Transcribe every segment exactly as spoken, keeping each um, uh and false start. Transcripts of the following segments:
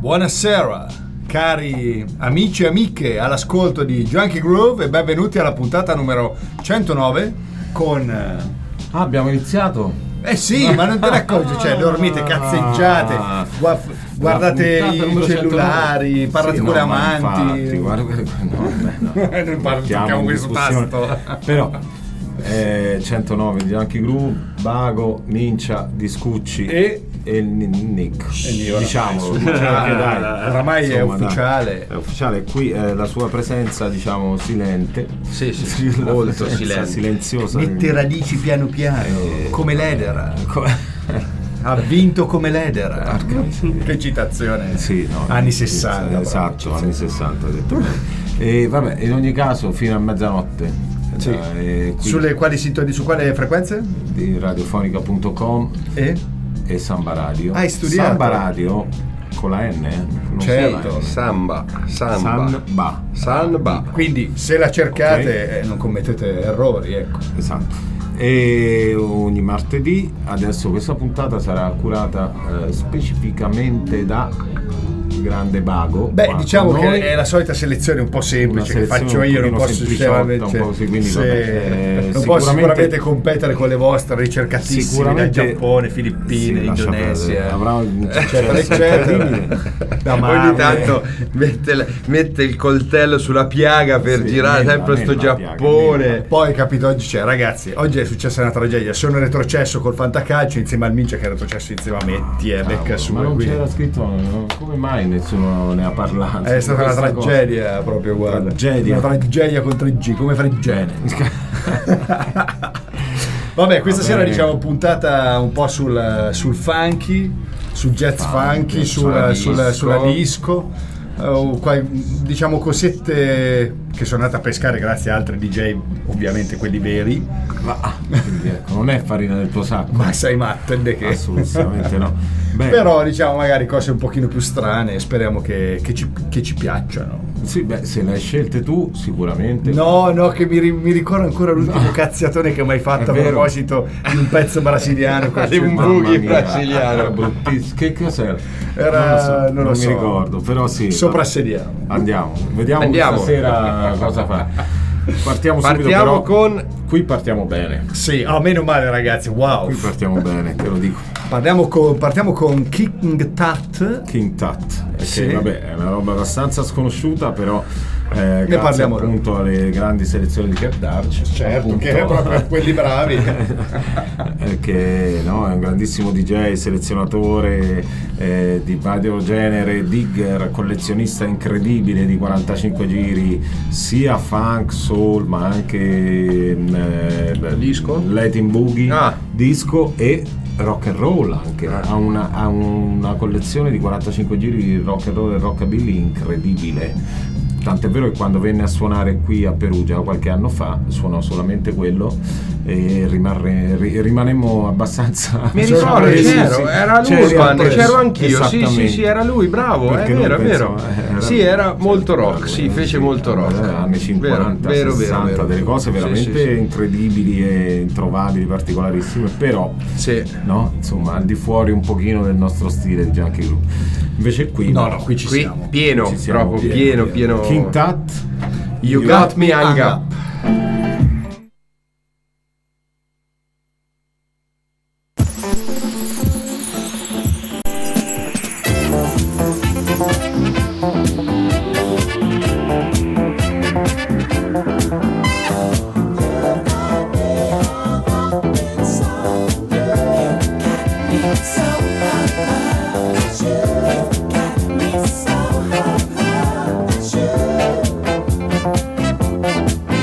Buonasera, cari amici e amiche all'ascolto di Junkie Groove e benvenuti alla puntata numero centonove con... Ah, abbiamo iniziato? Eh sì, ma non te ne accorgi, cioè dormite, cazzeggiate, guardate i cellulari, parlate sì, con no, le amanti. Infatti, guarda, no, beh, no. non parliamo questo tasto. Però eh, centonove di Junkie Groove, Bago, Mincia, Discucci e e il Nick, diciamo, dai, oramai insomma, è ufficiale. Dai, è ufficiale. Qui eh, la sua presenza, diciamo, silente, sì, sì, molto silente, silenziosa. Mette radici piano piano, eh, come l'edera. Ha vinto come l'edera. Che citazione. Sì, no, anni sì, sessanta. Esatto, anni sessanta, hai detto bene. E vabbè, in ogni caso fino a mezzanotte. Sì. Eh, Sulle quali sintoni, su quali frequenze? Di radiofonica punto com e e Samba Radio. Hai studiato? Samba Radio con la N, eh? Non certo. N. Samba, Samba, Samba. Samba. Quindi se la cercate okay. eh, non commettete errori, ecco. Esatto. E ogni martedì, adesso questa puntata sarà curata eh, specificamente da grande Bago. Beh, diciamo che è la solita selezione un po' semplice che faccio io, non posso sicuramente un po' sì, quindi, vabbè, eh, non posso sicuramente competere con le vostre ricercatissime da Giappone, Filippine, sì, Indonesia, avrà eccetera eccetera. Da ogni tanto mette, mette il coltello sulla piaga per sì, girare sempre sto Giappone. Piaga, poi capito, oggi c'è, ragazzi, oggi è successa una tragedia. Sono retrocesso col fantacalcio insieme al Mincia che è retrocesso insieme a me. Ti è becca su. Ma non quindi. C'era scritto, no, come mai nessuno ne ha parlato? È stata una tragedia cosa. Proprio, guarda. Tragedia. Una tragedia con tre G, come fare igiene. Vabbè, questa Vabbè. sera diciamo puntata un po' sul, sul funky, sul jazz funky, funky sul, sul, sulla disco. Uh, qua, diciamo cosette che sono andate a pescare grazie a altri D J, ovviamente quelli veri. Ma quindi, ecco, non è farina del tuo sacco. Ma sei matto, che assolutamente no. Beh, però diciamo magari cose un pochino più strane, speriamo che, che, ci, che ci piacciono. Sì, beh, se le hai scelte tu sicuramente. No, no, che mi, mi ricordo ancora l'ultimo no. cazziatone che mi hai fatto a proposito di un pezzo brasiliano. Di un boogie brasiliano. Bruttissimo. Che cos'era? Era, non lo so, non, non lo mi so. ricordo, però sì. Soprassediamo. Andiamo, vediamo Andiamo. stasera cosa fa. Partiamo, partiamo subito, però, con qui partiamo bene. Sì, oh, meno male ragazzi, wow. Qui partiamo bene, te lo dico. Partiamo con, partiamo con King Tut. King Tut, che sì. vabbè è una roba abbastanza sconosciuta, però eh, ne parliamo appunto noi. Alle grandi selezioni di Cat Darch. Certo, appunto, che è proprio quelli bravi. Che no, è un grandissimo D J, selezionatore eh, di vario genere, digger, collezionista incredibile di quarantacinque giri, sia funk, soul, ma anche eh, disco, Latin boogie, ah. disco e rock and roll anche. Ah. Ha, una, ha una collezione di quarantacinque giri di rock and roll e rockabilly incredibile. Tant'è vero che quando venne a suonare qui a Perugia qualche anno fa suonò solamente quello e rimarre, rimanemmo abbastanza. Mi ricordo, c'ero, era lui quando c'ero anch'io. Sì, sì, sì, era lui, bravo, perché è vero, è vero. Era, sì, era molto rock, sì, fece molto rock. Anni cinquanta, vero, sessanta, vero, vero, delle cose veramente sì, sì, incredibili e introvabili, particolarissime, però sì. no, insomma, al di fuori un pochino del nostro stile di Junkie Groove. Invece qui no, no, qui ci qui siamo. Pieno, ci siamo, proprio pieno, pieno. pieno. King Tut, You, you got, got me hung up. up.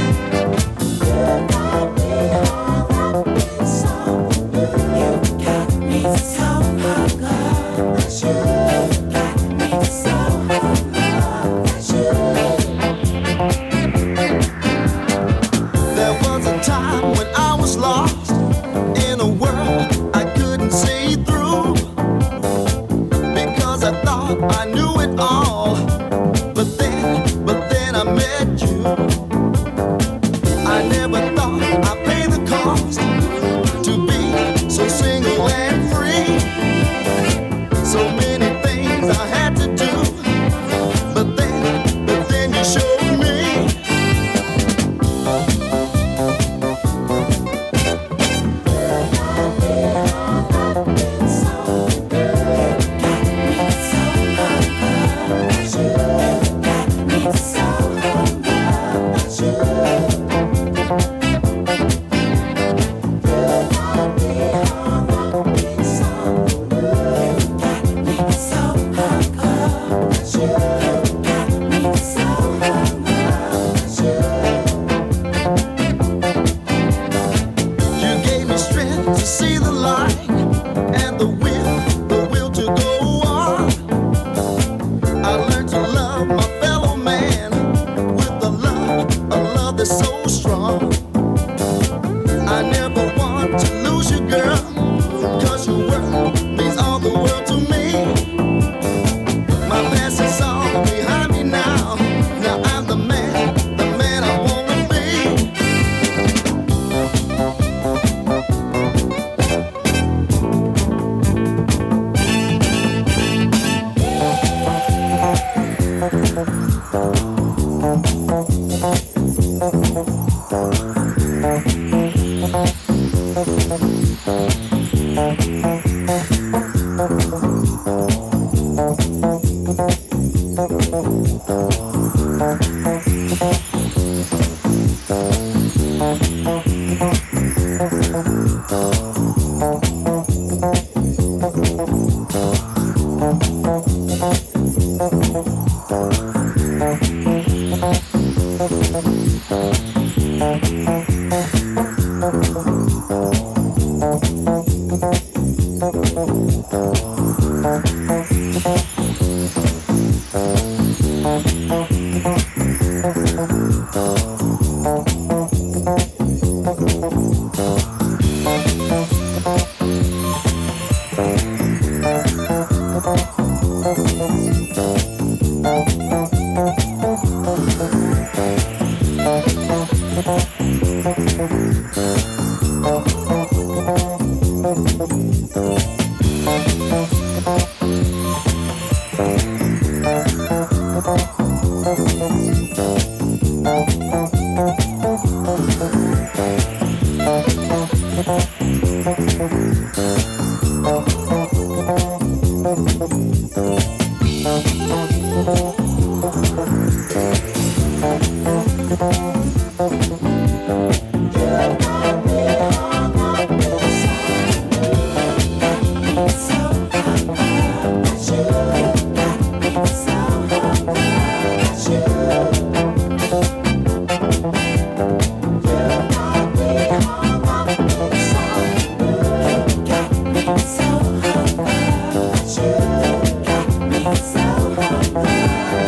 Got So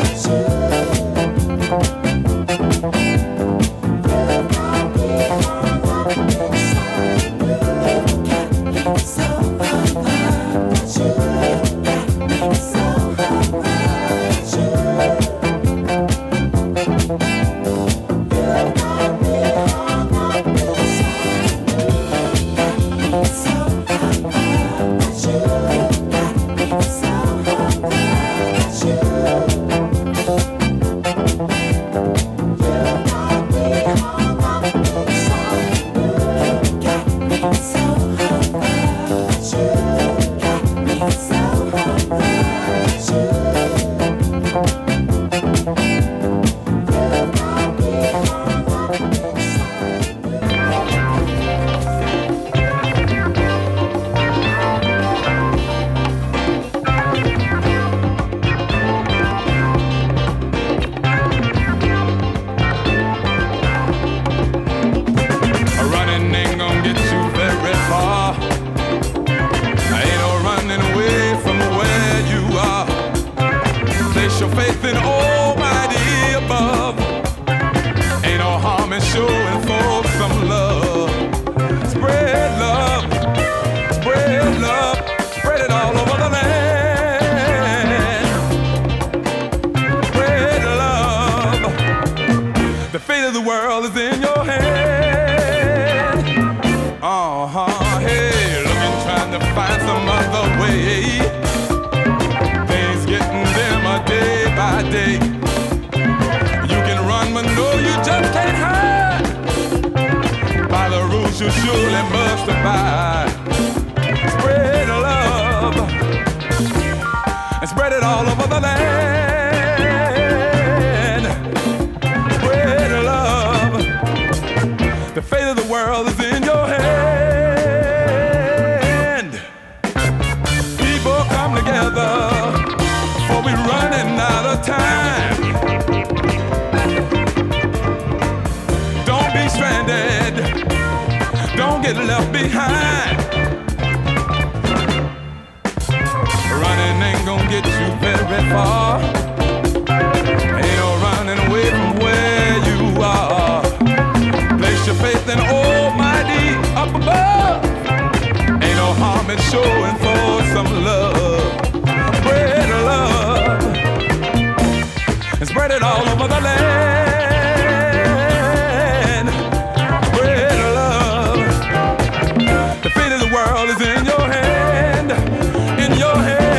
far. Ain't no running away from where you are. Place your faith in Almighty up above. Ain't no harm in showing for some love. Spread love and spread it all over the land. Spread love. The fate of the world is in your hand, in your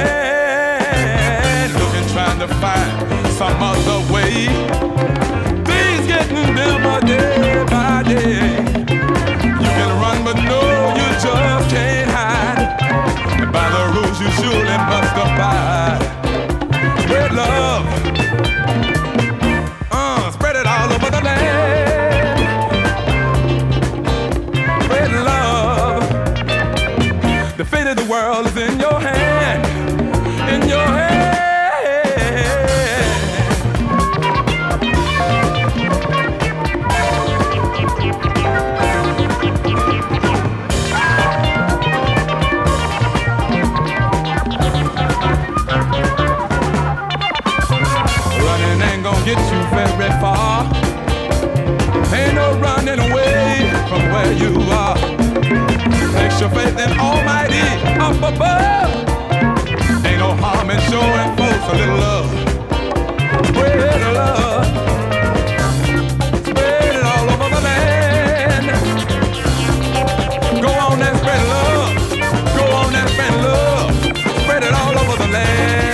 hand. Looking, trying to find some other way. Things getting dimmer day by day. You can run, but no, you just can't hide. And by the rules you surely must abide. Spread love, uh, spread it all over the land. Spread love. The fate of the world is in your hand, in your hand. Get you very far. Ain't no running away from where you are. Place your faith in Almighty up above. Ain't no harm in showing folks a little love. Spread the love. Spread it all over the land. Go on and spread love. Go on and spread love. Spread it all over the land.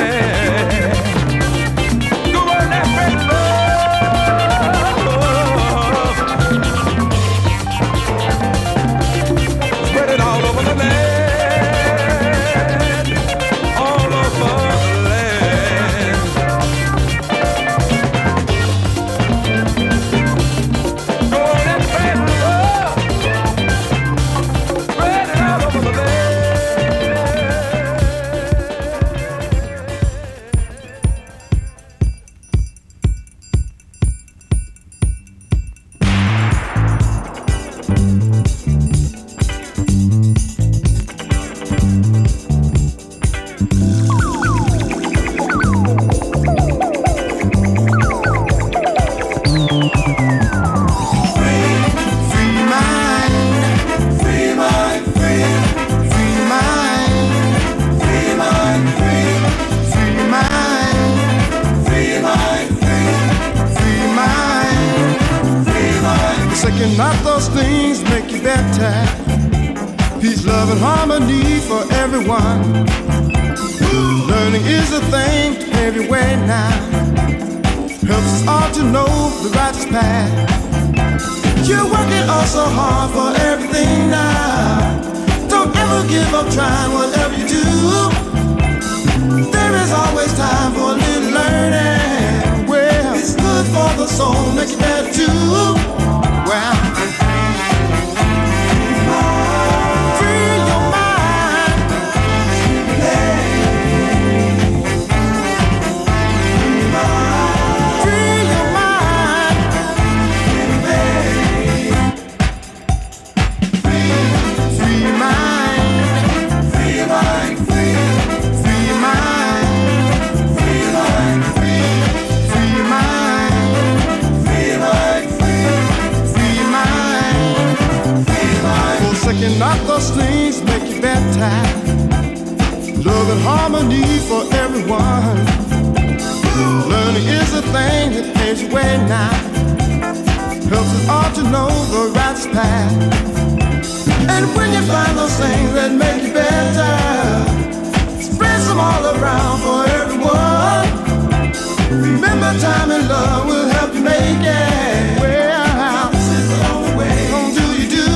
Not those things make you better. Peace, love, and harmony for everyone. Learning is a thing everywhere now. Helps us all to know the righteous path. You're working all so hard for everything now. Don't ever give up trying whatever you do. There is always time for a little learning. Well, it's good for the soul, makes you better too. Well, free your mind. Free your mind. Free, free your mind. Free your mind. Free, free your mind. Free your mind. Free, free your mind. Free your mind. Second, not those things make you better. Love and harmony for everyone. Learning is a thing that pays your way now. Helps us all to know the right path. And when you find those things that make you better, spread them all around for everyone. Remember, time and love will help you make it. Well, this is the only way. Don't do you do?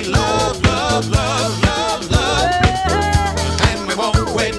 love, love, love, love, love, and we won't quit.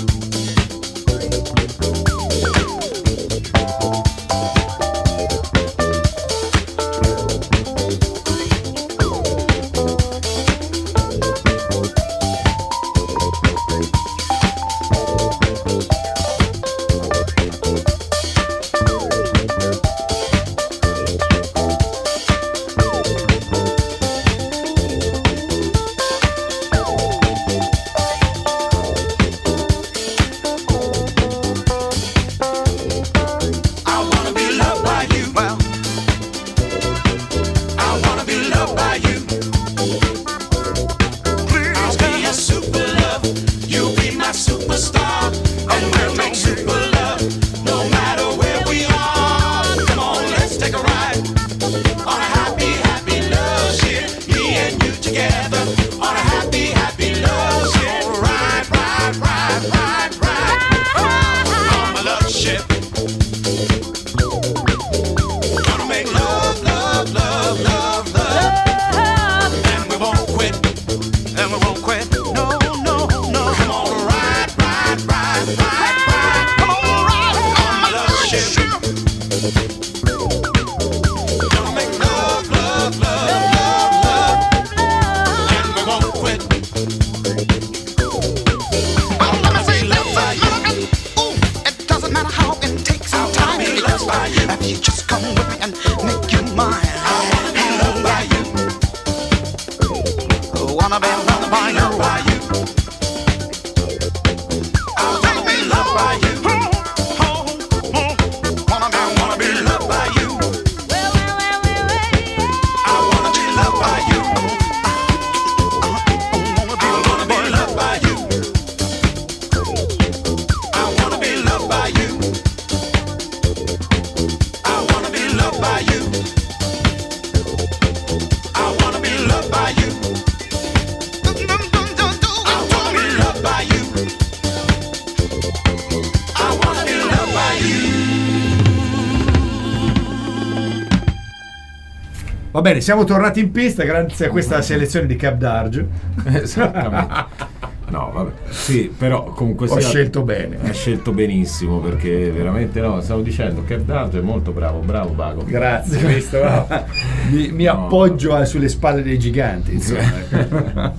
Va bene, siamo tornati in pista grazie a questa selezione di Cap Darge. Esattamente. No, vabbè. Sì, però comunque ho sia, scelto bene. Hai scelto benissimo, perché veramente no, stavo dicendo Cap Darge è molto bravo, bravo Pago. Grazie, visto, no? mi, mi no, appoggio no. sulle spalle dei giganti, insomma.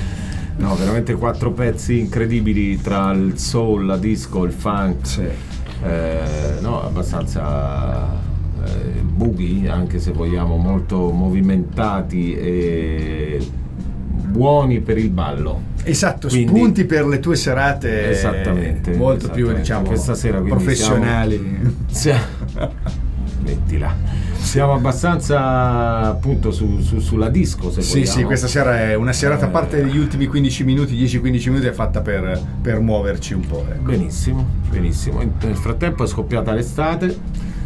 No, veramente quattro pezzi incredibili tra il soul, la disco, il funk. Sì. Eh, no, abbastanza eh, boogie, anche se vogliamo, molto movimentati e buoni per il ballo. Esatto, quindi, spunti per le tue serate esattamente, molto esattamente. più, diciamo, questa sera professionali. Siamo, mettila. Siamo abbastanza appunto su, su, sulla disco, se sì, vogliamo. Sì, questa sera è una serata, a parte degli ultimi quindici minuti, dieci quindici minuti, è fatta per, per muoverci un po'. Ecco. Benissimo, benissimo. Nel frattempo è scoppiata l'estate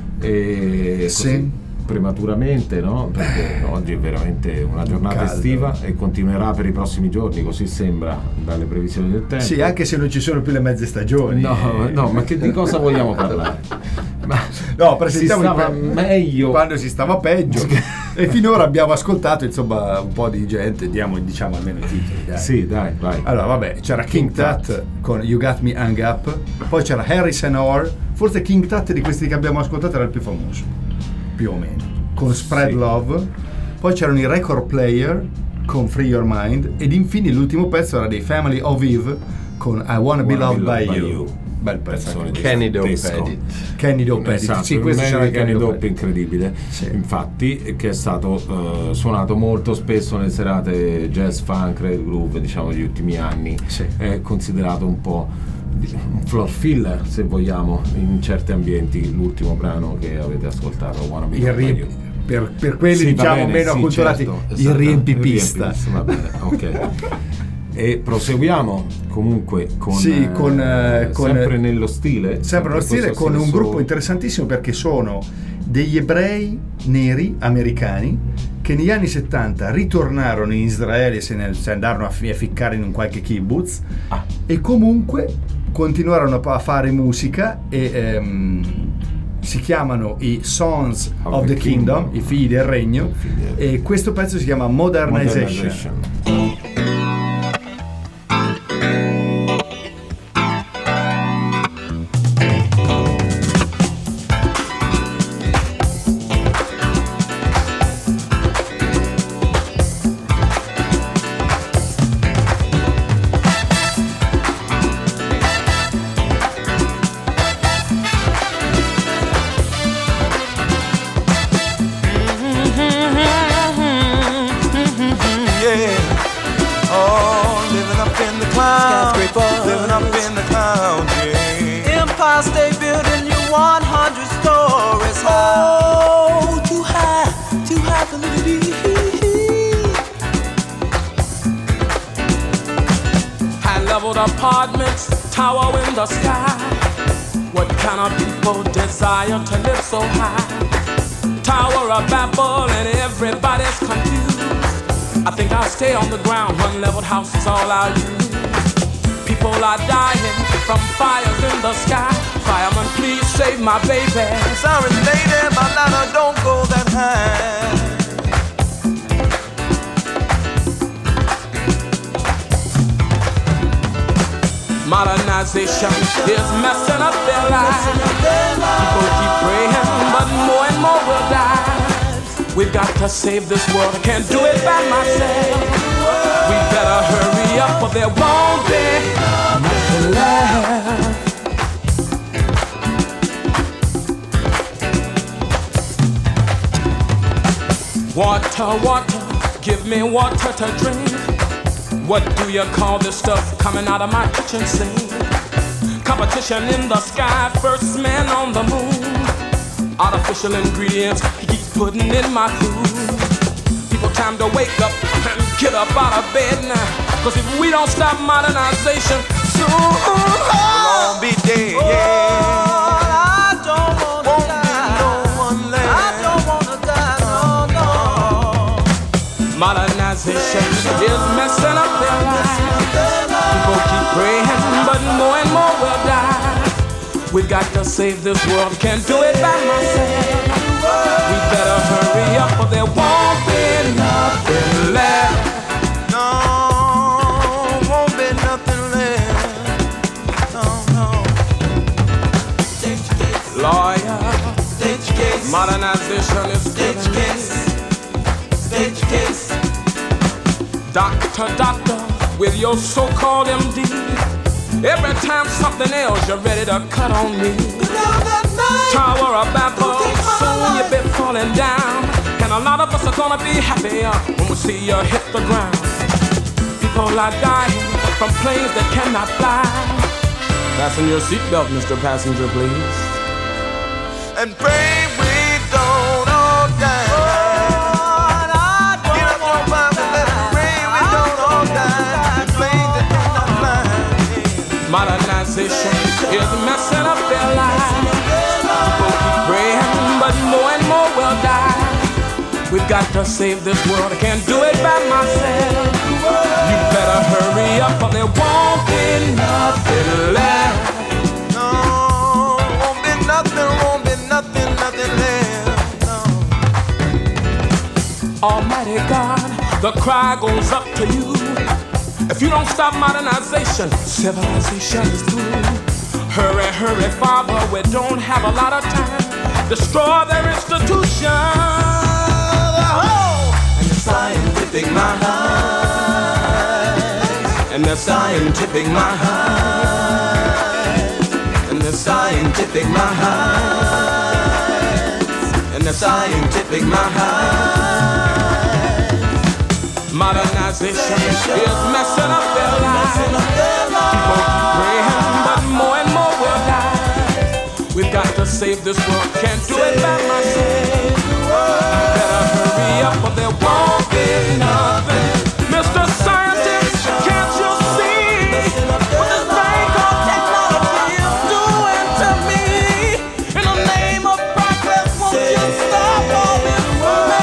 e sì. così, prematuramente, no? Perché oggi è veramente una giornata caldo. Estiva e continuerà per i prossimi giorni, così sembra dalle previsioni del tempo. Sì, anche se non ci sono più le mezze stagioni. No, no, ma che, di cosa vogliamo parlare? Ma no, presentiamo si stava il meglio quando si stava peggio e finora abbiamo ascoltato insomma un po' di gente, diamo diciamo almeno i titoli, dai. Sì, dai, vai. Allora vabbè, c'era King, King Tut, Tut con You Got Me Hung Up, poi c'era Harrison Orr, forse King Tut di questi che abbiamo ascoltato era il più famoso, più o meno, con Spread sì. Love, poi c'erano i Record Player con Free Your Mind ed infine l'ultimo pezzo era dei Family of Eve con I Wanna Be Loved by, by You. you. Bel pezzo, Kenny Dope Edit. Kenny Dope Edit, esatto, sì, questo c'era Kenny Dope incredibile, sì. Infatti, che è stato uh, suonato molto spesso nelle serate jazz, funk, rave groove, diciamo degli ultimi anni, sì. È considerato un po' un floor filler, se vogliamo, in certi ambienti. L'ultimo brano che avete ascoltato, Wanna Be Loved by You. Per, per quelli sì, diciamo bene, meno sì, acculturati, certo, il esatto, riempipista. Va bene, ok. E proseguiamo comunque con, sì, con, eh, con sempre nello stile sempre nello stile con un gruppo solo... interessantissimo, perché sono degli ebrei neri americani che negli anni settanta ritornarono in Israele, se ne se andarono a, fi, a ficcare in un qualche kibbutz ah. e comunque continuarono a fare musica e ehm, si chiamano i Sons of, of the, the Kingdom, Kingdom, i figli del regno, figli del... e questo pezzo si chiama Modernization. Modernization. Apartments tower in the sky. What kind of people desire to live so high? Tower of Babel and everybody's confused. I think I'll stay on the ground. One leveled house is all I'll use. People are dying from fires in the sky. Fireman, please save my baby. Sorry, lady, my ladder don't go that high. Modernization is messing up their lives. People keep praying, but more and more will die. We've got to save this world. I can't do it by myself. We better hurry up, or there won't be nothing left. Water, water, give me water to drink. What do you call this stuff coming out of my kitchen sink? Competition in the sky, first man on the moon. Artificial ingredients he keeps putting in my food. People time to wake up and get up out of bed now. Cause if we don't stop modernization, soon we'll be dead. Yeah. I don't wanna die. No one left. I don't wanna die. No, no. Modernization is messing up their lives. People keep praying, but more and more will die. We've got to save this world. Can't do it by myself. We better hurry up, or there won't be nothing left. No, won't be nothing left. No, no. Stage case. Lawyer. Stage case. Modernization is stage case. Stage case. Doctor, doctor, with your so-called M D. Every time something else, you're ready to cut on me. Tower of Babel, soon you'll be falling down. And a lot of us are gonna be happier when we see you hit the ground. People are dying from planes that cannot fly. Fasten your seatbelt, Mister Passenger, please. And pray we don't all die. Modernization is messing up their lives. People keep praying, but more and more will die. We've got to save this world. I can't do it by myself. You better hurry up, or there won't be nothing left. No, won't be nothing, won't be nothing, nothing left. No. Almighty God, the cry goes up to you. If you don't stop modernization, civilization is through. Hurry, hurry, Father, we don't have a lot of time. Destroy their institutions. Oh! And the scientific mind. And the scientific mind. And the scientific mind. And the scientific mind. Modernization is messing up their lives. People keep praying, but more and more will die. We've got to save this world. Can't do it by myself. Better hurry up, or there won't be nothing. Mister Scientist, can't you see what this thing called technology is doing to me? In the name of progress, won't you stop all this work?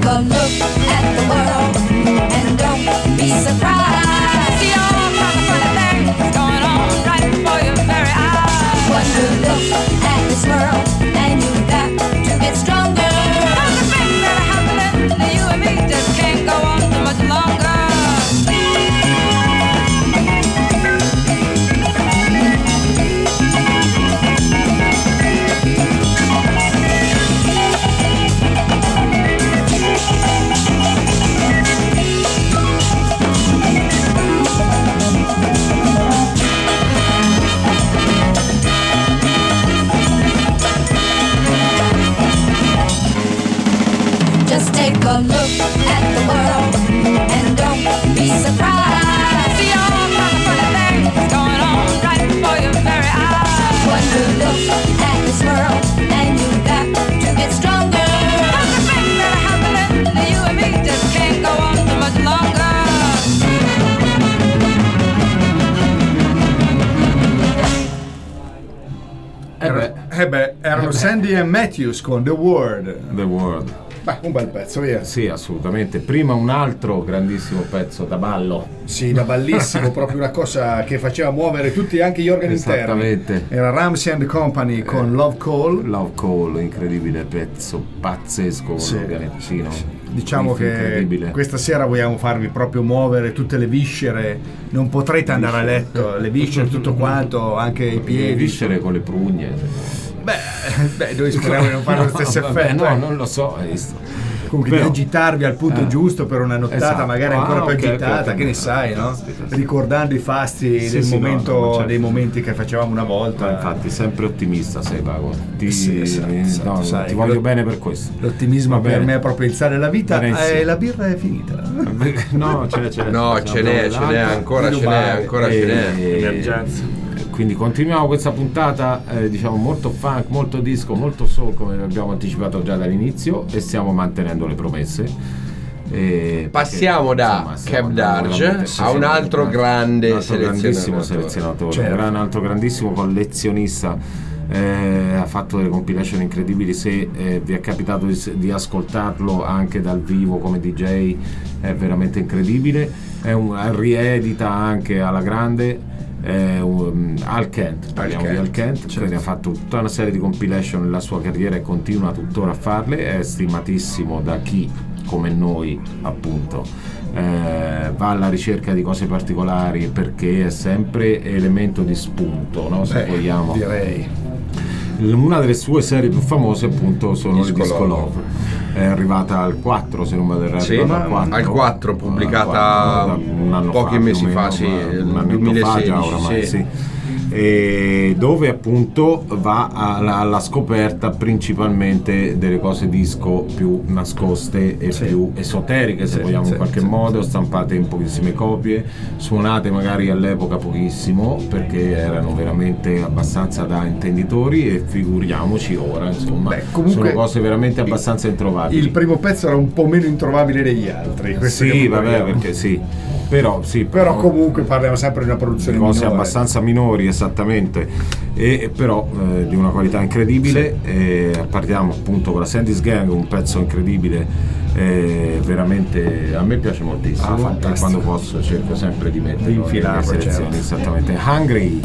a look at the world and don't be surprised. See all kinds of funny things going on right before your very eyes. When you look at this world and you got to get stronger. Cause the things that are happening to you and me just can't go on too much longer. Just take a look at the world and don't be surprised. See all kinds of funny things going on right before your very eyes. When you look at this world and you got to get stronger. Cause the things that are happening to you and me just can't go on too much longer. Eh beh, eh beh erano Sandy and Matthews con The World. The World. Beh, un bel pezzo, via. Sì, assolutamente. Prima un altro grandissimo pezzo da ballo. Sì, da ballissimo, proprio una cosa che faceva muovere tutti, anche gli organi Esattamente. interni. Era Ramsey and Company con eh, Love Call. Love Call, incredibile pezzo, pazzesco, sì. Un organettino. Diciamo che questa sera vogliamo farvi proprio muovere tutte le viscere, non potrete andare viscere. a letto, le viscere, tutto quanto, anche i piedi. Le viscere con le prugne. Beh, beh, noi speriamo di non fare lo stesso no, effetto. Vabbè, no, non lo so, hai visto. Comunque Però, di agitarvi al punto eh, giusto per una nottata, esatto. magari ancora ah, più okay, agitata, okay, okay. che ne sai, no? Ricordando i fasti sì, del sì, momento, no, no, certo. dei momenti che facevamo una volta. Ma infatti, sempre ottimista sei, Pago. Ti, sì, esatto, esatto, no, sai, ti voglio bene per questo. L'ottimismo per me è proprio alzare la vita. Eh, la birra è finita. No, ce n'è, ce n'è. No, ce n'è, ce n'è, ancora ce n'è, ancora ce n'è. Emergenza. Quindi continuiamo questa puntata eh, diciamo molto funk, molto disco, molto soul, come abbiamo anticipato già dall'inizio, e stiamo mantenendo le promesse. E passiamo perché, da Cab Darge a un altro sì, grande un altro grandissimo selezionatore, certo. un gran, altro grandissimo collezionista. Eh, ha fatto delle compilation incredibili. Se eh, vi è capitato di, di ascoltarlo anche dal vivo come D J, è veramente incredibile. È un riedita anche alla grande. Eh, um, Al Kent, parliamo Al Kent, di Al Kent, certo. Quindi ha fatto tutta una serie di compilation nella sua carriera e continua tuttora a farle. È stimatissimo da chi come noi appunto eh, va alla ricerca di cose particolari, perché è sempre elemento di spunto, no? Se Beh, vogliamo direi una delle sue serie più famose appunto sono Disco, Disco Love. Love è arrivata al quattro, se non vado errato, sì, al quattro, al quattro pubblicata al quattro, un anno pochi fa, mesi fa, sì, un anno duemilasedici, fa già oramai, sì. sì. E dove appunto va alla, alla scoperta principalmente delle cose disco più nascoste e sì. più esoteriche, se sì, vogliamo sì, in qualche sì, modo, sì. stampate in pochissime copie, suonate magari all'epoca pochissimo perché erano veramente abbastanza da intenditori, e figuriamoci ora, insomma. Beh, sono cose veramente abbastanza introvabili. Il primo pezzo era un po' meno introvabile degli altri, sì, vabbè, perché sì. Però, sì, però, però comunque parliamo sempre di una produzione di cose minore. abbastanza minori, esattamente, e però eh, di una qualità incredibile. Sì. E partiamo appunto con la Sandy's Gang, un pezzo incredibile, eh, veramente a me piace moltissimo, ah, e quando posso cerco sempre di metterlo nelle selezioni, certo. esattamente. Hungry.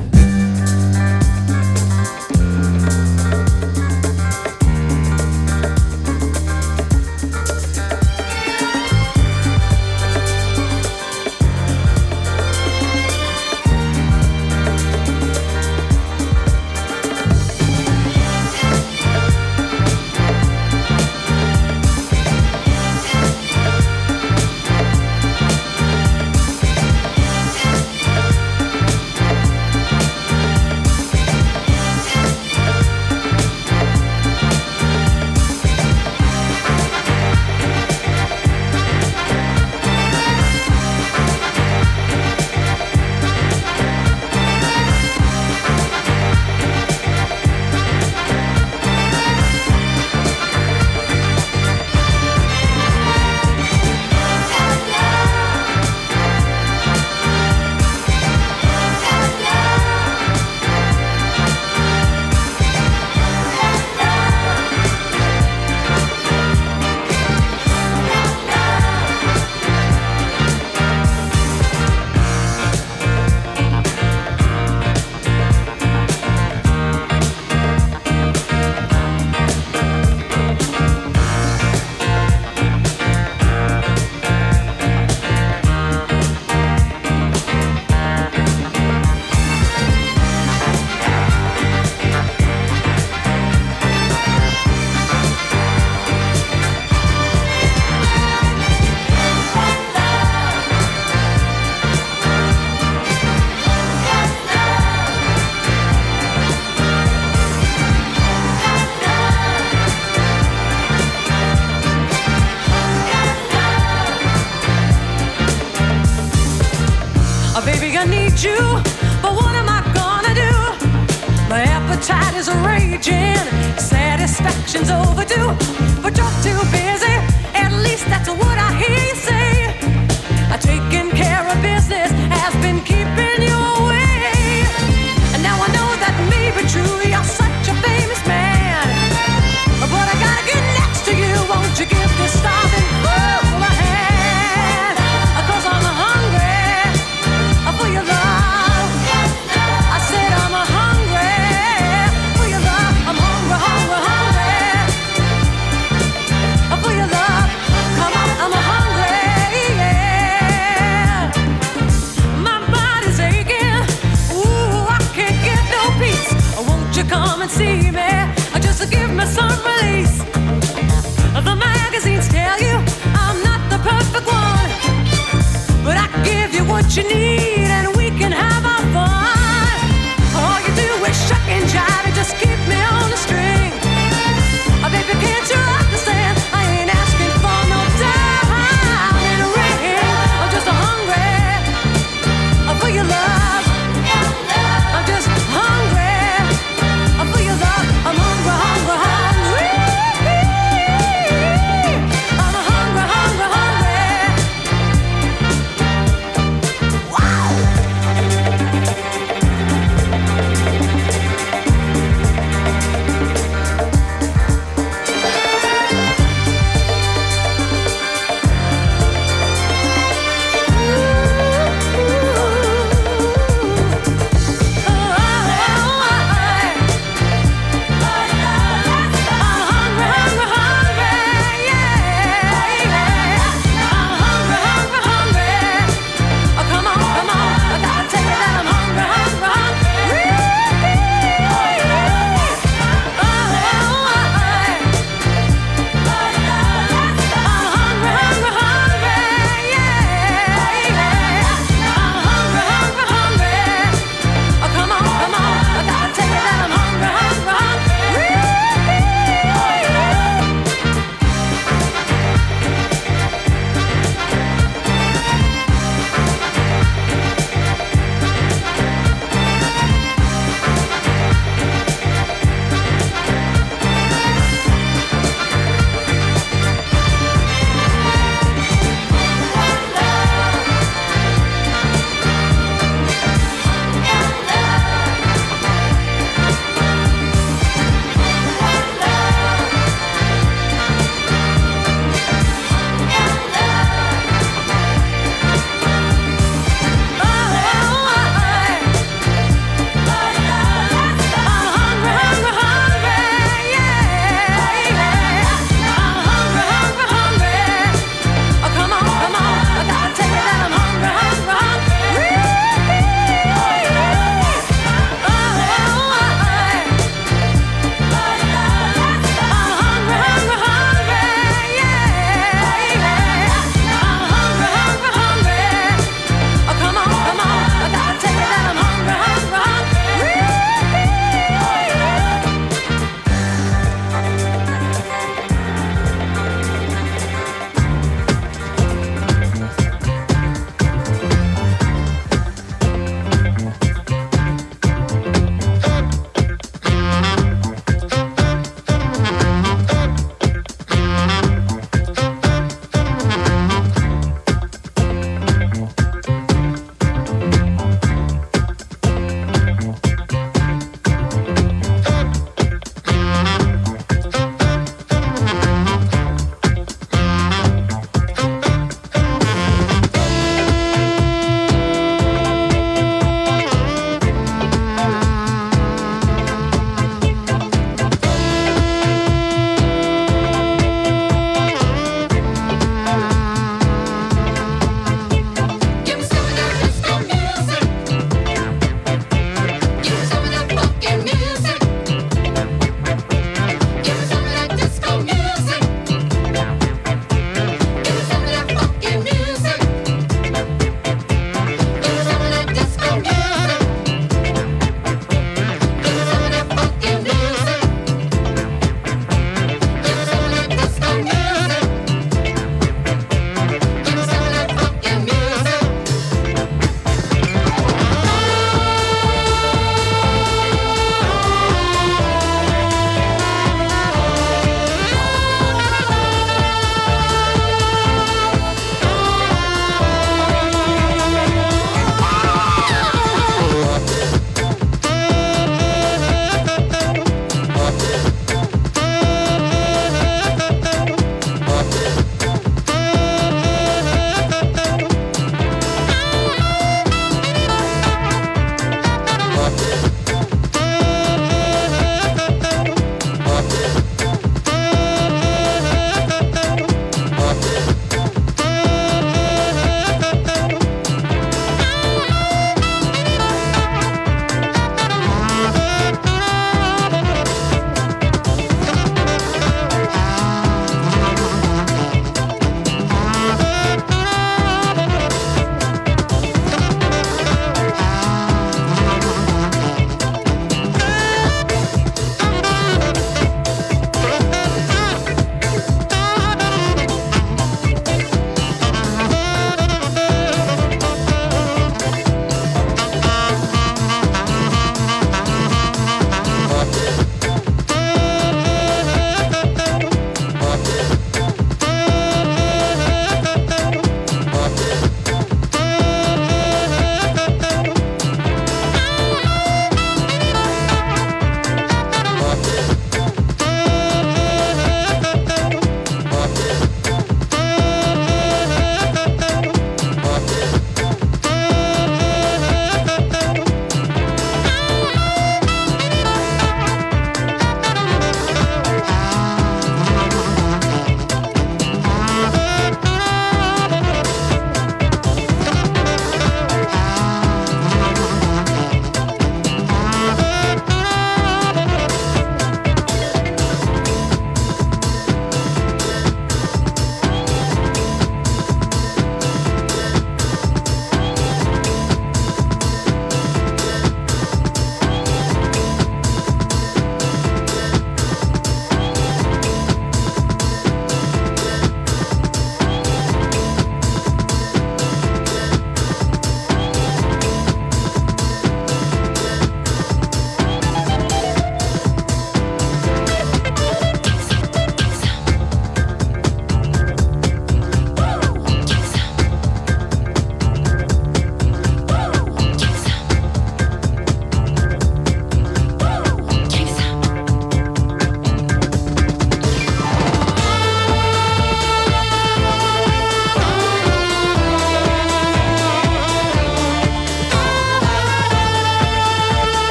is raging, satisfaction's overdue, but you're too busy. At least that's what I hear you say. Taking care of business has been keeping you away. And now I know that may be true, you're such a famous man. But I gotta get next to you, won't you give this starving fool a hand? 'Cause I'm hungry for your love. I said I'm hungry for your love. I'm hungry, hungry, hungry for your love. Come on, I'm hungry, yeah. My body's aching, ooh, I can't get no peace. Won't you come and see me, just to give me some release? The magazines tell you I'm not the perfect one, but I can give you what you need and we can have our fun. All you do is shuck and jive and just keep me on the string. Oh, baby, can't you understand? I ain't asking for no diamond in a ring. I'm just hungry for your love. I'm just hungry for your love. I'm hungry, hungry, hungry.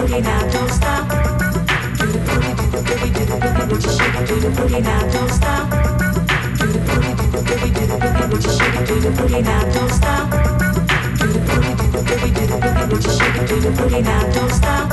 boogie now, don't stop. Do the boogie, do the boogie, do the boogie, would you shake it? Do the boogie now, don't stop. Do the boogie, do the boogie, do the boogie, would you shake it? Do the boogie now, don't stop. Do the boogie, do the boogie, do the boogie, would you shake it? Do the boogie now, don't stop.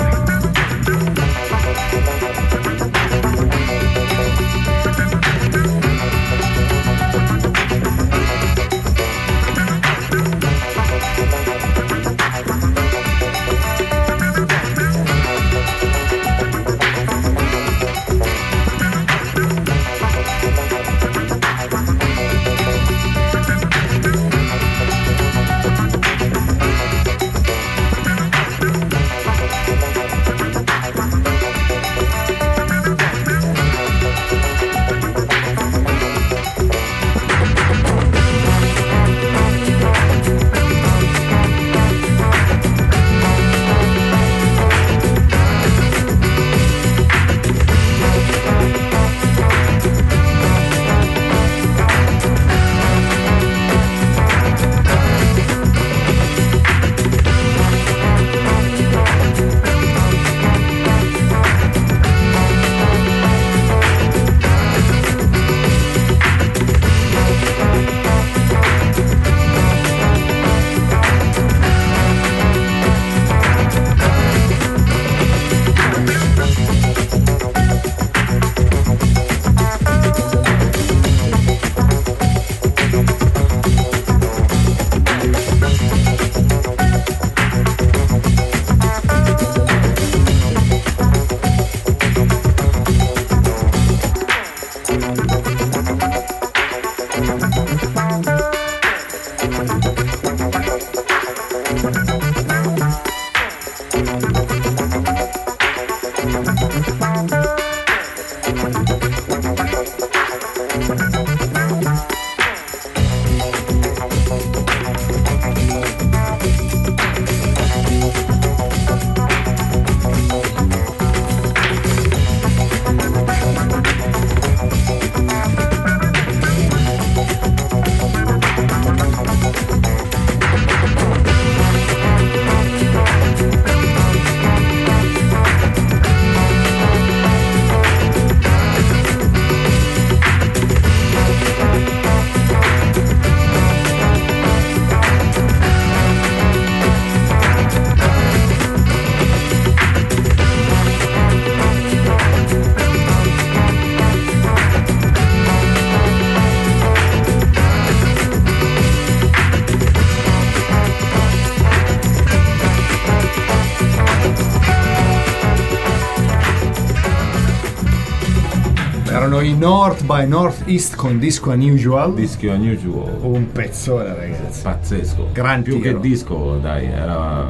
I North by Northeast con Disco Unusual. Disco Unusual. Un pezzone, ragazzi. Pazzesco. Gran Più tiro. che disco, dai, era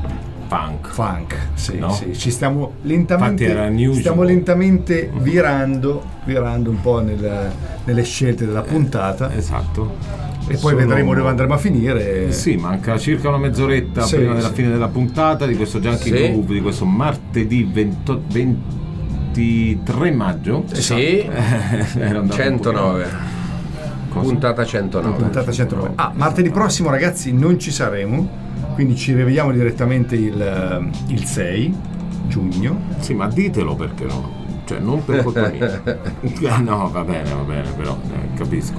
funk. Funk, sì, no? sì. Ci stiamo lentamente Infatti era unusual. stiamo lentamente virando, virando un po' nel, nelle scelte della puntata. Eh, esatto. E poi Sono... vedremo dove andremo a finire. Sì, manca circa una mezz'oretta sì, prima sì. della fine della puntata di questo Junkie Sì. Groove, di questo martedì venti, ventitré maggio. Sì, Era andato centonove. un po'. Puntata centonove. Puntata centonove. Ah, martedì prossimo, ragazzi, non ci saremo, quindi ci rivediamo direttamente il, il sei giugno. Sì, ma ditelo perché no. Cioè, non per colpa mia. Ah, no, va bene, va bene, però eh, capisco.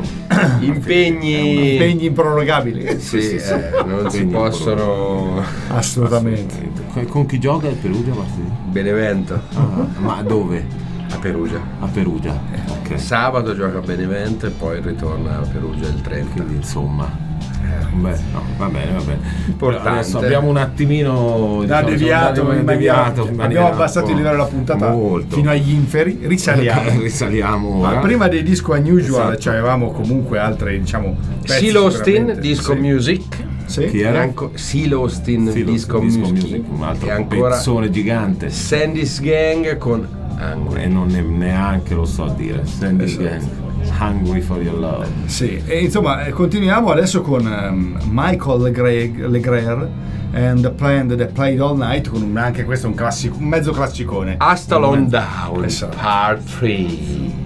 Impegni. Impegni improrogabili. Sì, eh, non si possono. Assolutamente. Con chi gioca il Perugia martedì? Benevento. Ah, ma dove? A Perugia. A Perugia. Ok. Sabato gioca a Benevento e poi ritorna a Perugia il trenta. Quindi insomma. Beh, no, va bene, va bene. Importante. Adesso abbiamo un attimino Da diciamo, deviato, siamo andati- deviato, in maniera abbiamo abbassato un il po' livello della puntata molto. fino agli inferi, risaliamo. Risaliamo Ma ora. prima dei disco unusual Esatto. cioè, avevamo comunque altre, diciamo, pezzi Seal Austin, sicuramente. Disco Sì. Music. Sì. Chi E era? anco- Seal Austin, Sì, lo- Disco, Disco Music. Music, un altro E ancora pezzone gigante. Sandy's Gang con Angry. E non ne- neanche lo so dire. Sandy Esatto. Gang. Hungry for your love. Sì, e insomma eh, continuiamo adesso con um, Michael Legreg, Legrer and the Plan That Played All Night, con un, anche questo un classico, un mezzo classicone. Astalon Down, Esatto. Part tre.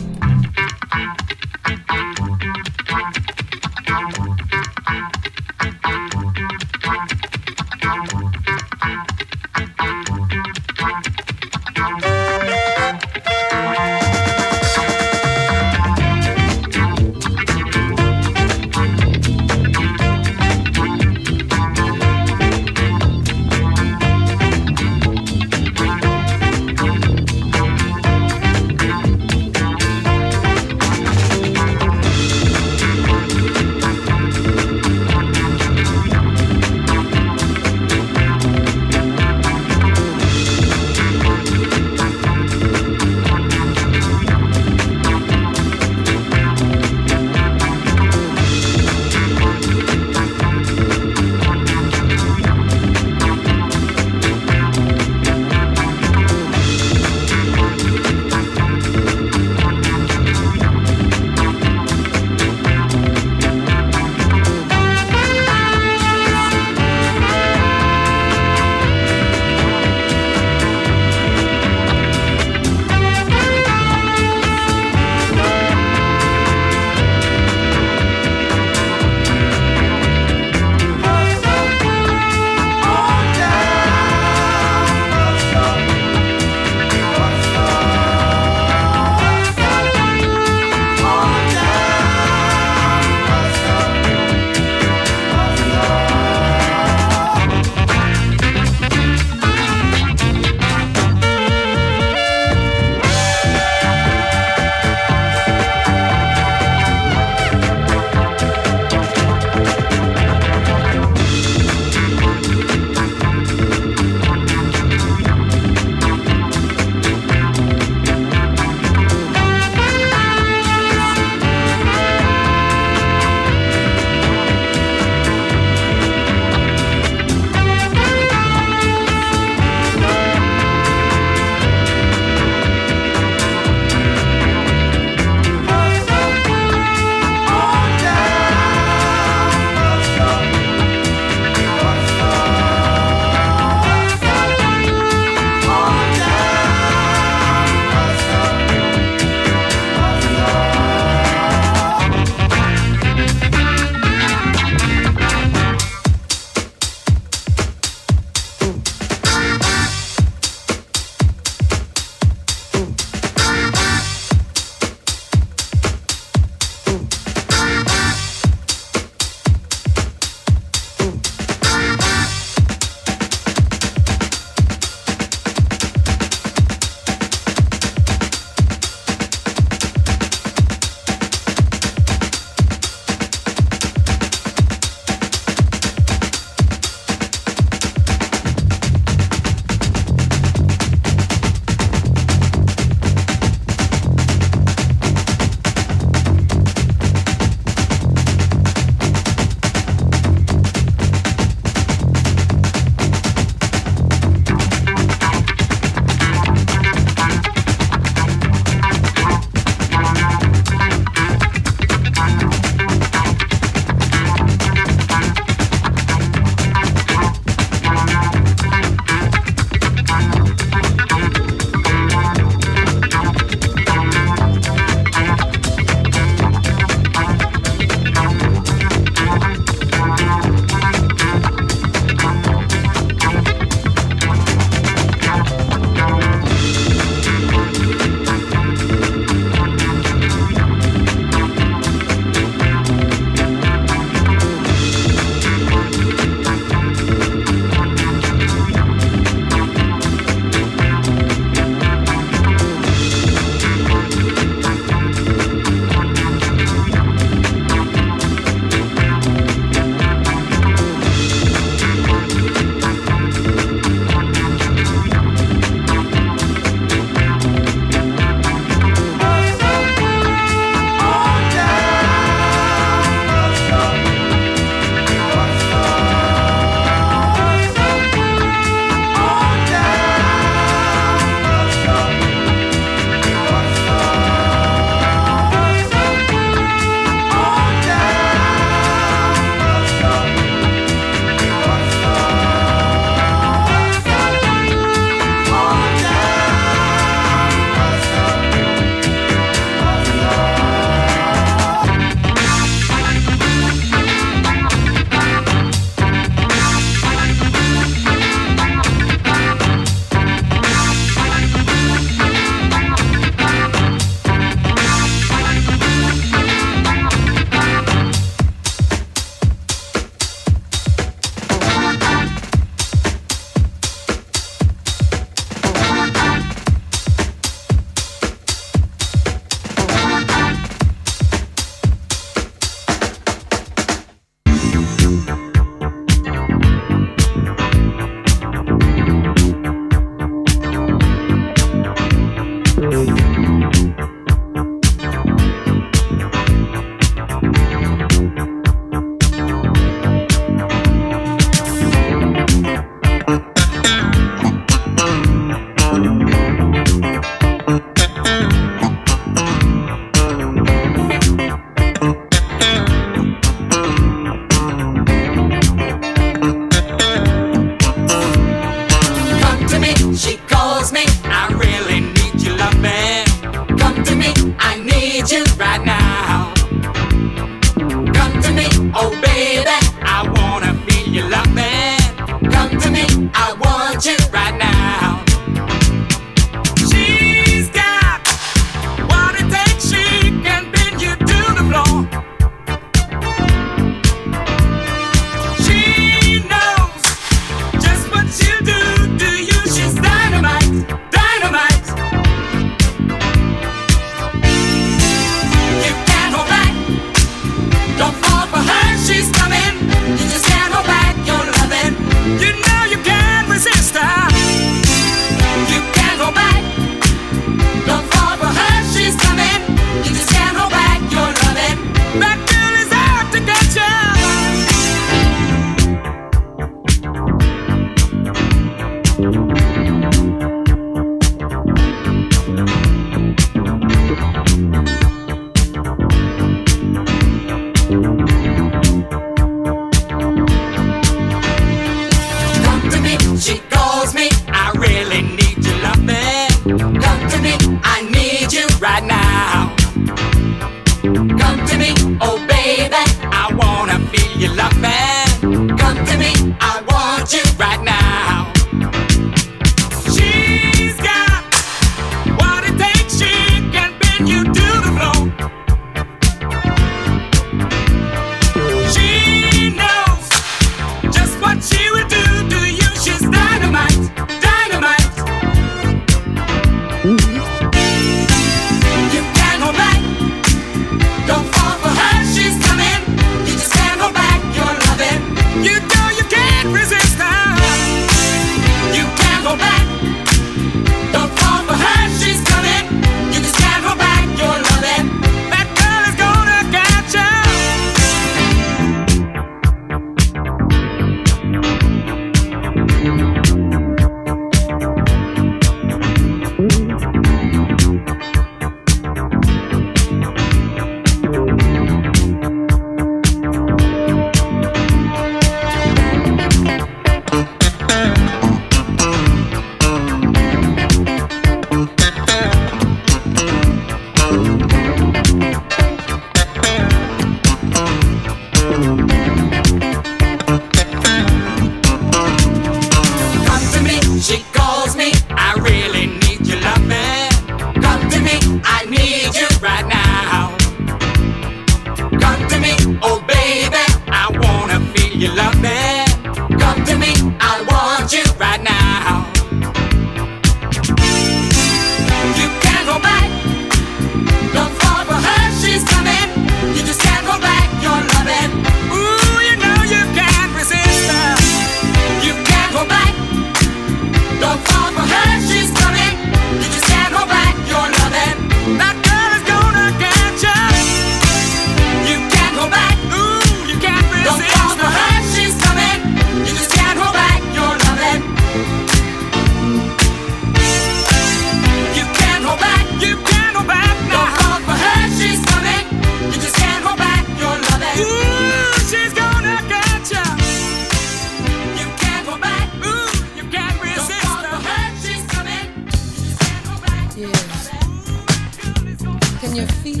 your feet?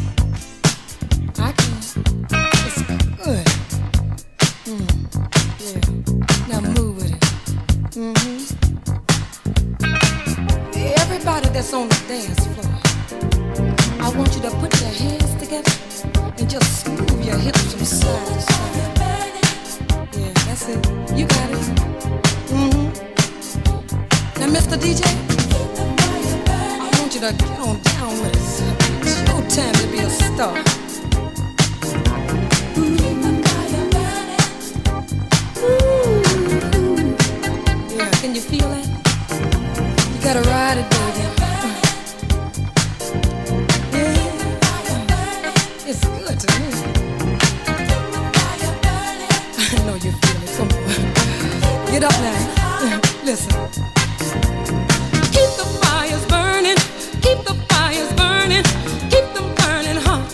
I can. It's good. Mm. Yeah. Now move with it. Mm-hmm. Everybody that's on the dance floor, I want you to put your hands together and just move your hips from side to side. Yeah, that's it. You got it. Mm-hmm. Now, Mister D J, I want you to get on down with us. It's your time to be a star. Ooh. Yeah, can you feel that? You gotta ride it, baby. Yeah, it's good to me. I know you feel it. Come on, get up now. Listen. Keep the fires burning. Keep the fires burning. Keep them burning hot.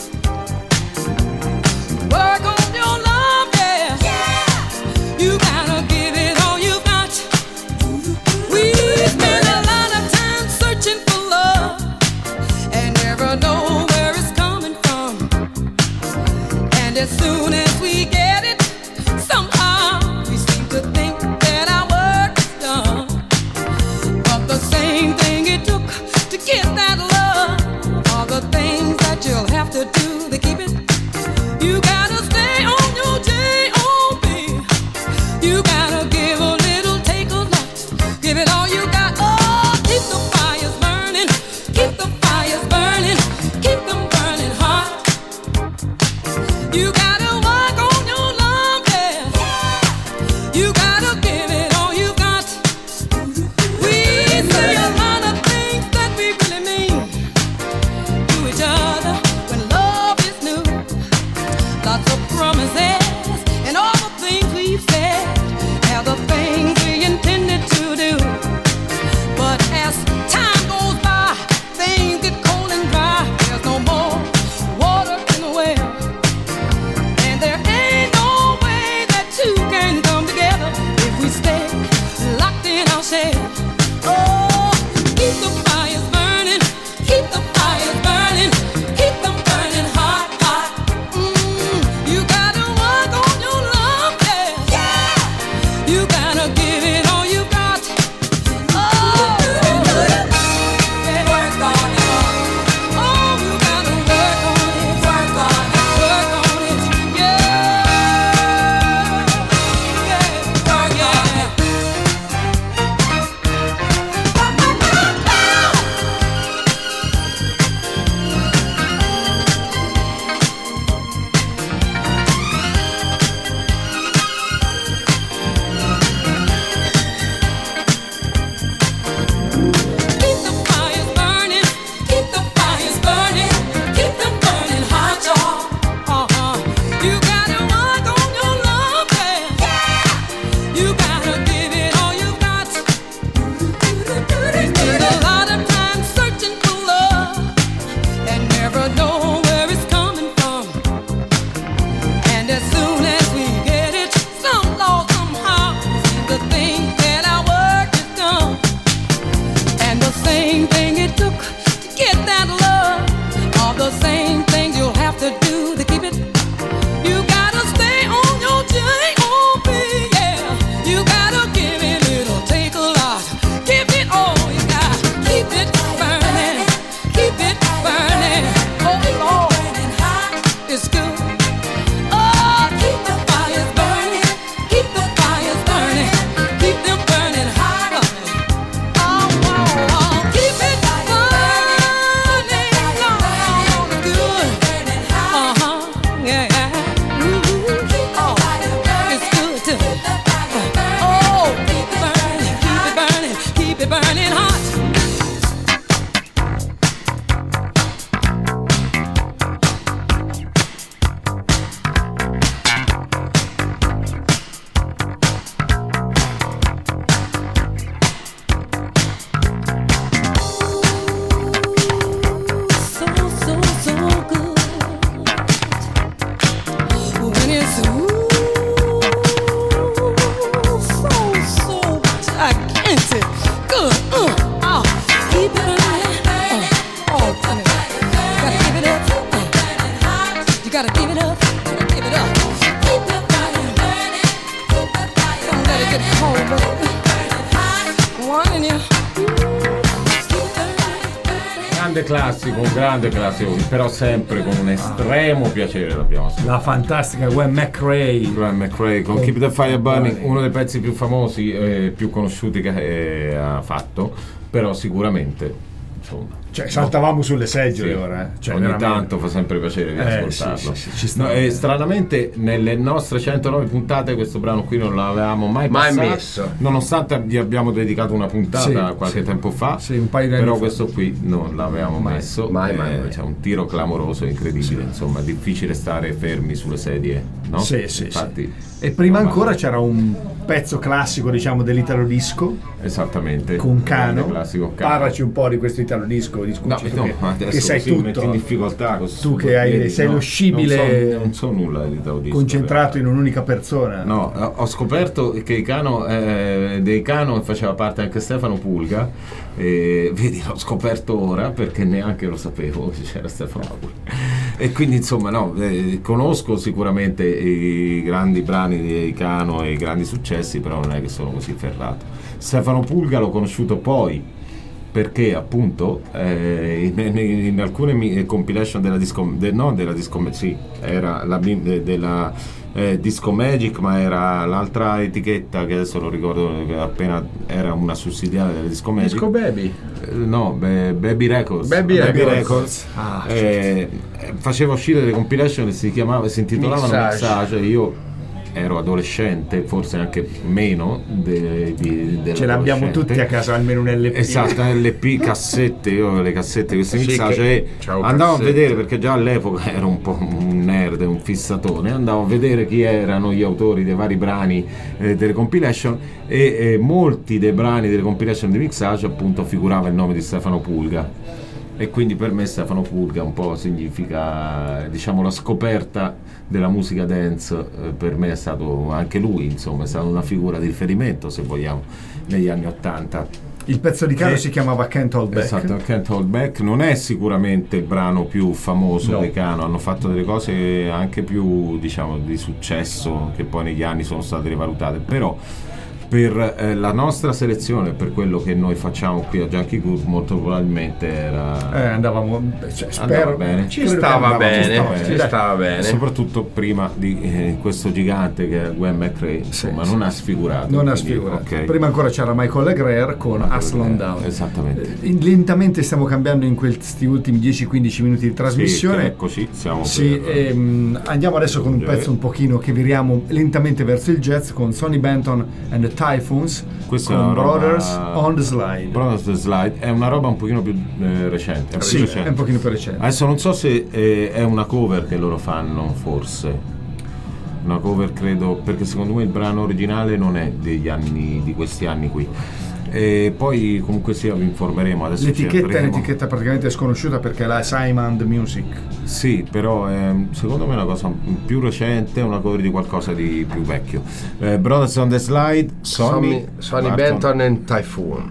Work on your love, yeah. Yeah. You gotta give it all you got. We spend a lot of time searching for love and never know where it's coming from. And as soon as we get it, somehow we seem to think that our work is done. But the same thing it took to get that love are the things that you'll have to do to keep it. You gotta stay on your J O B. You gotta give a little, take a lot. Give it all you got. Oh, keep the fires burning. Keep the fires burning. Keep them burning hot. You gotta work on your love, yeah. You gotta give it all you got. We say a lot of things that we really mean to each other when love is grande classico, un grande classico, però sempre con un estremo ah. piacere l'abbiamo ascoltato. La fantastica Gwen McRae. Gwen McRae con, con Keep the Fire Burning, uno dei pezzi più famosi e più conosciuti che eh, ha fatto, però sicuramente insomma. Cioè, saltavamo sulle seggiole sì. ora. Eh. Cioè, ogni veramente. tanto fa sempre piacere di eh, ascoltarlo. Sì, sì, sì, no, e stranamente nelle nostre centonove puntate questo brano qui non l'avevamo mai, mai passato, messo. Nonostante gli abbiamo dedicato una puntata sì, qualche sì. tempo fa, sì, un paio di però anni questo fa. qui non l'avevamo mai, messo. Mai, eh, mai, mai. C'è un tiro clamoroso, incredibile. Sì. Insomma, è difficile stare fermi sulle sedie, no? Sì, sì, infatti. Sì. E prima ancora c'era un pezzo classico, diciamo, dell'italo disco. Esattamente. Con Cano. Classico Cano. Parlaci un po' di questo italo disco, di no, che, no, che sei sì, tutto. Metti in difficoltà tu che hai, piedi, sei no, lo scibile. Non so, non so nulla dell'italo disco. Concentrato in un'unica persona. No, ho scoperto che i Cano, eh, dei Cano faceva parte anche Stefano Pulga. E, vedi, l'ho scoperto ora perché neanche lo sapevo che c'era Stefano Pulga. E quindi insomma no, eh, conosco sicuramente i grandi brani di Cano e i grandi successi, però non è che sono così ferrato. Stefano Pulga l'ho conosciuto poi perché appunto eh, in, in, in alcune compilation della disco, de, no della disco, sì, era la de, della eh, Disco Magic, ma era l'altra etichetta che adesso lo ricordo, che appena era una sussidiaria della Disco Magic. Disco Baby? Eh, no, be, Baby Records. Baby, Baby Records. Records. Ah, eh, faceva uscire delle compilation che si chiamava, si intitolavano Mixage. Mixage. Io ero adolescente, forse anche meno de, de, de ce l'abbiamo tutti a casa, almeno un L P. Esatto, L P, cassette, io avevo le cassette di questi sì, mixage e andavo cassette. a vedere, perché già all'epoca ero un po' un nerd, un fissatone, andavo a vedere chi erano gli autori dei vari brani eh, delle compilation e eh, molti dei brani delle compilation di mixage appunto figurava il nome di Stefano Pulga. E quindi per me Stefano Pulga un po' significa, diciamo, la scoperta della musica dance. Eh, per me è stato anche lui, insomma, è stata una figura di riferimento, se vogliamo, negli anni Ottanta. Il pezzo di Cano che, si chiamava Can't Hold Back. Esatto, Can't Hold Back non è sicuramente il brano più famoso no. di Cano, hanno fatto delle cose anche più, diciamo, di successo che poi negli anni sono state rivalutate, però per eh, la nostra selezione, per quello che noi facciamo qui a Junkie Groove, molto probabilmente era eh, andavamo cioè, spero andava bene, ci stava bene, ci stava, ci stava bene, soprattutto prima di eh, questo gigante che è Gwen McRae, insomma, sì, non sì. ha sfigurato non quindi, ha sfigurato okay. Prima ancora c'era Michael Legrère con Hustle Down. Esattamente. Eh, lentamente stiamo cambiando in questi ultimi dieci quindici minuti di trasmissione, sì, così siamo sì, per, ehm, andiamo adesso con un pezzo un pochino che viriamo lentamente verso il jazz con Sonny Benton and the Typhoons. Questa con è una Brothers roba... on the Slide. Brothers on the Slide è una roba un pochino più eh, recente. È sì, più recente. È un pochino più recente. Adesso non so se eh, è una cover che loro fanno, forse. Una cover credo, perché secondo me il brano originale non è degli anni, di questi anni qui. E poi comunque sia vi informeremo. Adesso l'etichetta è un'etichetta praticamente sconosciuta perché è la Simon Music. Sì, però è, secondo me è una cosa più recente, una cover di qualcosa di più vecchio. eh, Brothers on the Slide, Sonny, Sonny Benton and Typhoon.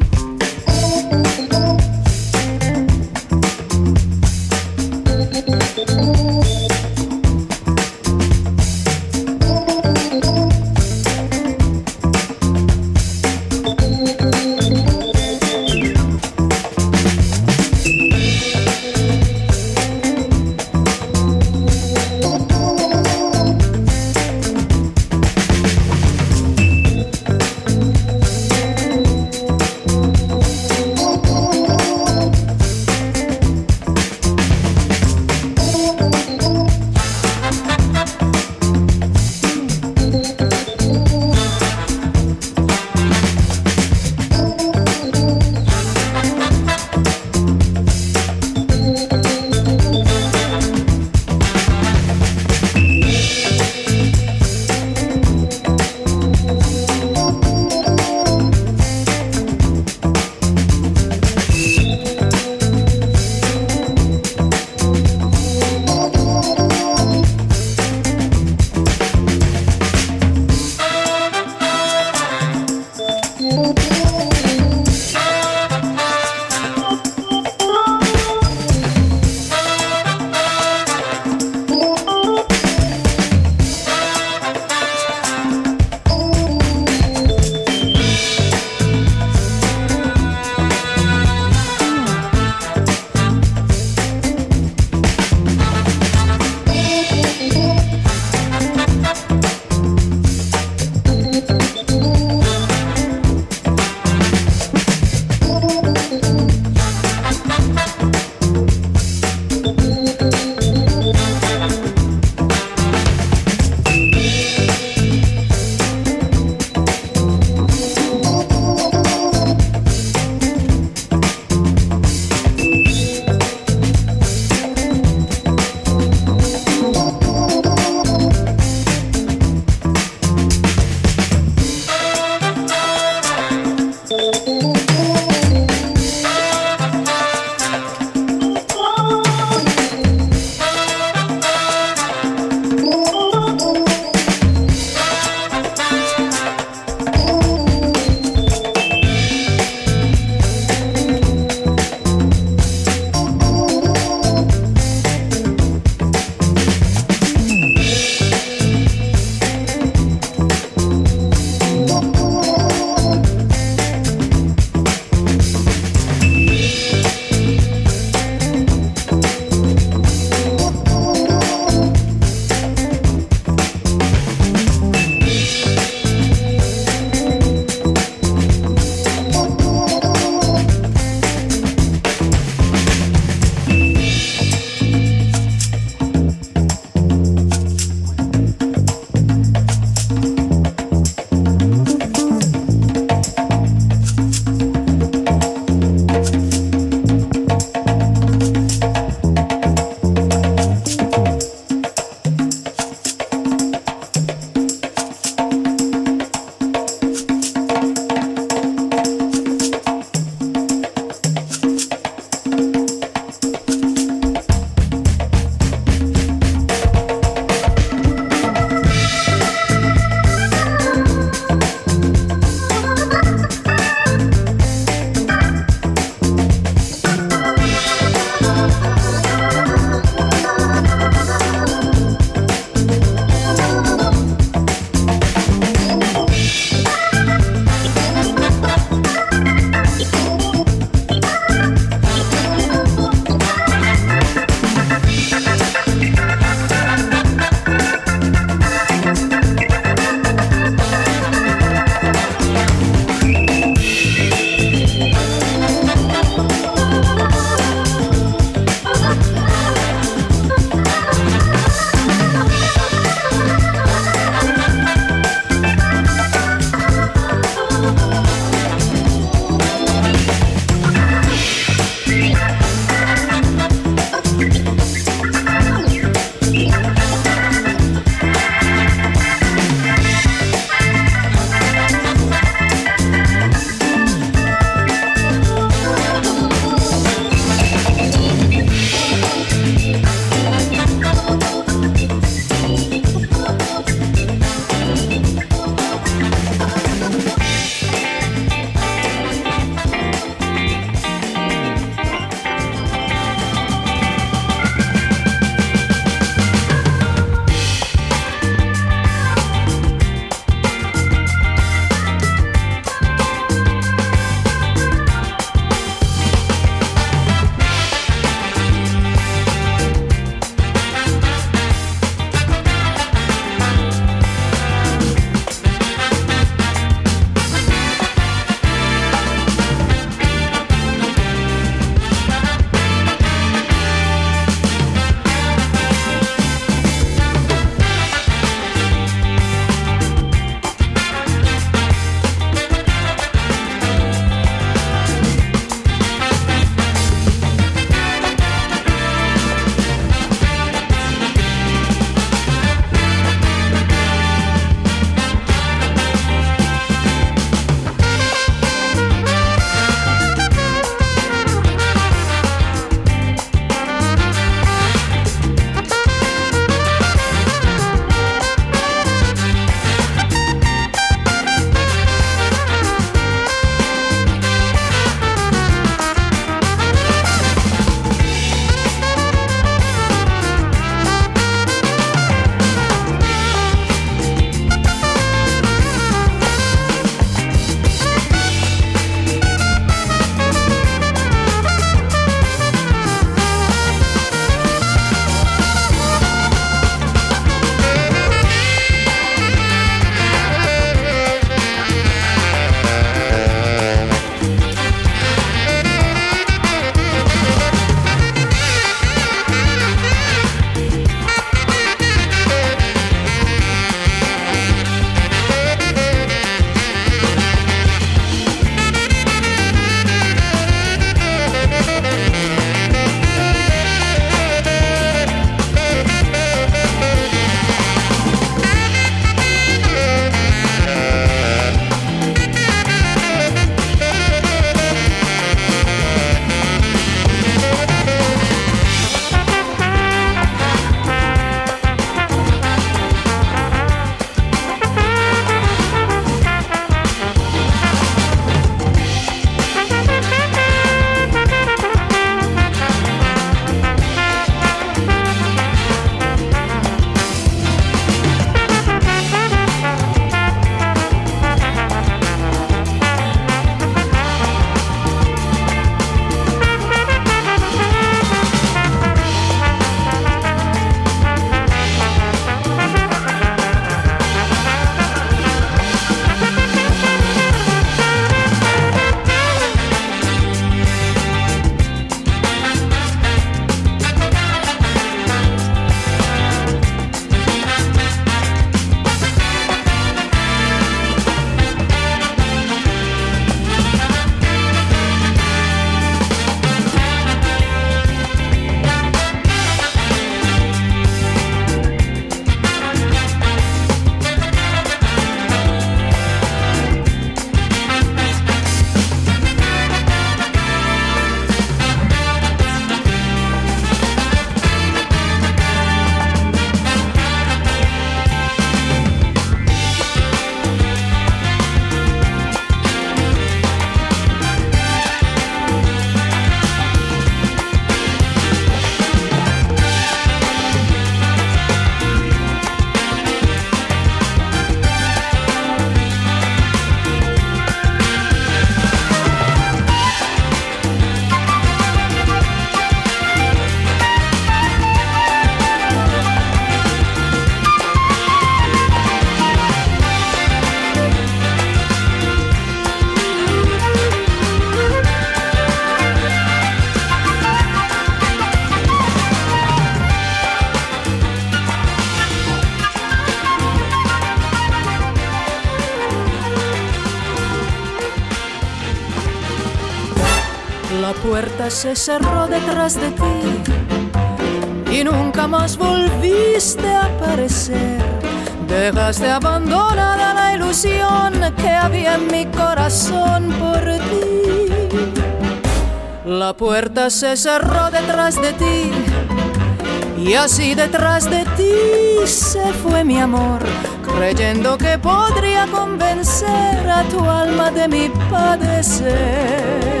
La puerta se cerró detrás de ti y nunca más volviste a aparecer. Dejaste abandonada la ilusión que había en mi corazón por ti. La puerta se cerró detrás de ti y así detrás de ti se fue mi amor, creyendo que podría convencer a tu alma de mi padecer.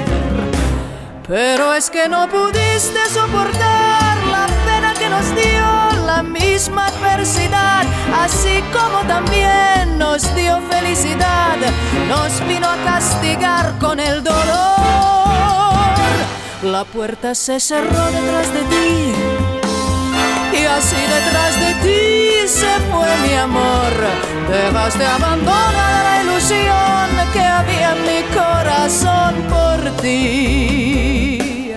Pero es que no pudiste soportar la pena que nos dio la misma adversidad, así como también nos dio felicidad, nos vino a castigar con el dolor. La puerta se cerró detrás de ti y así detrás de ti se fue mi amor. Dejaste abandonada la ilusión que había en mi corazón por ti.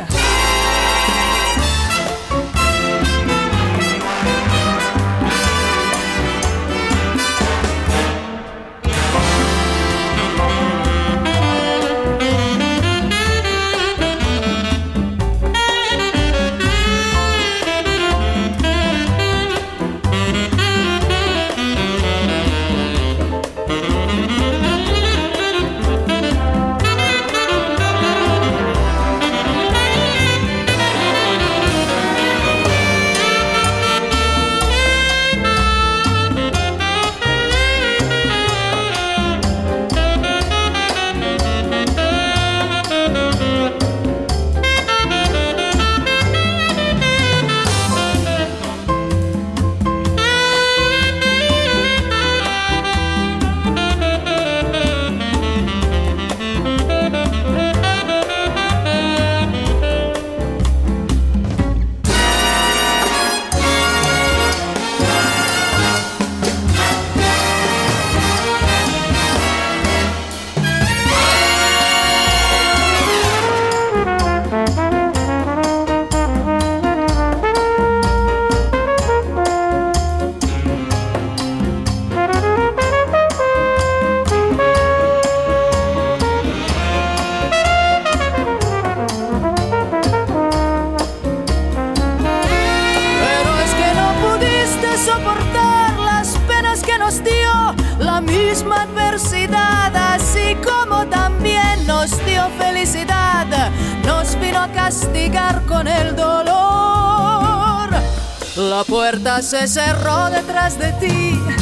La puerta se cerró detrás de ti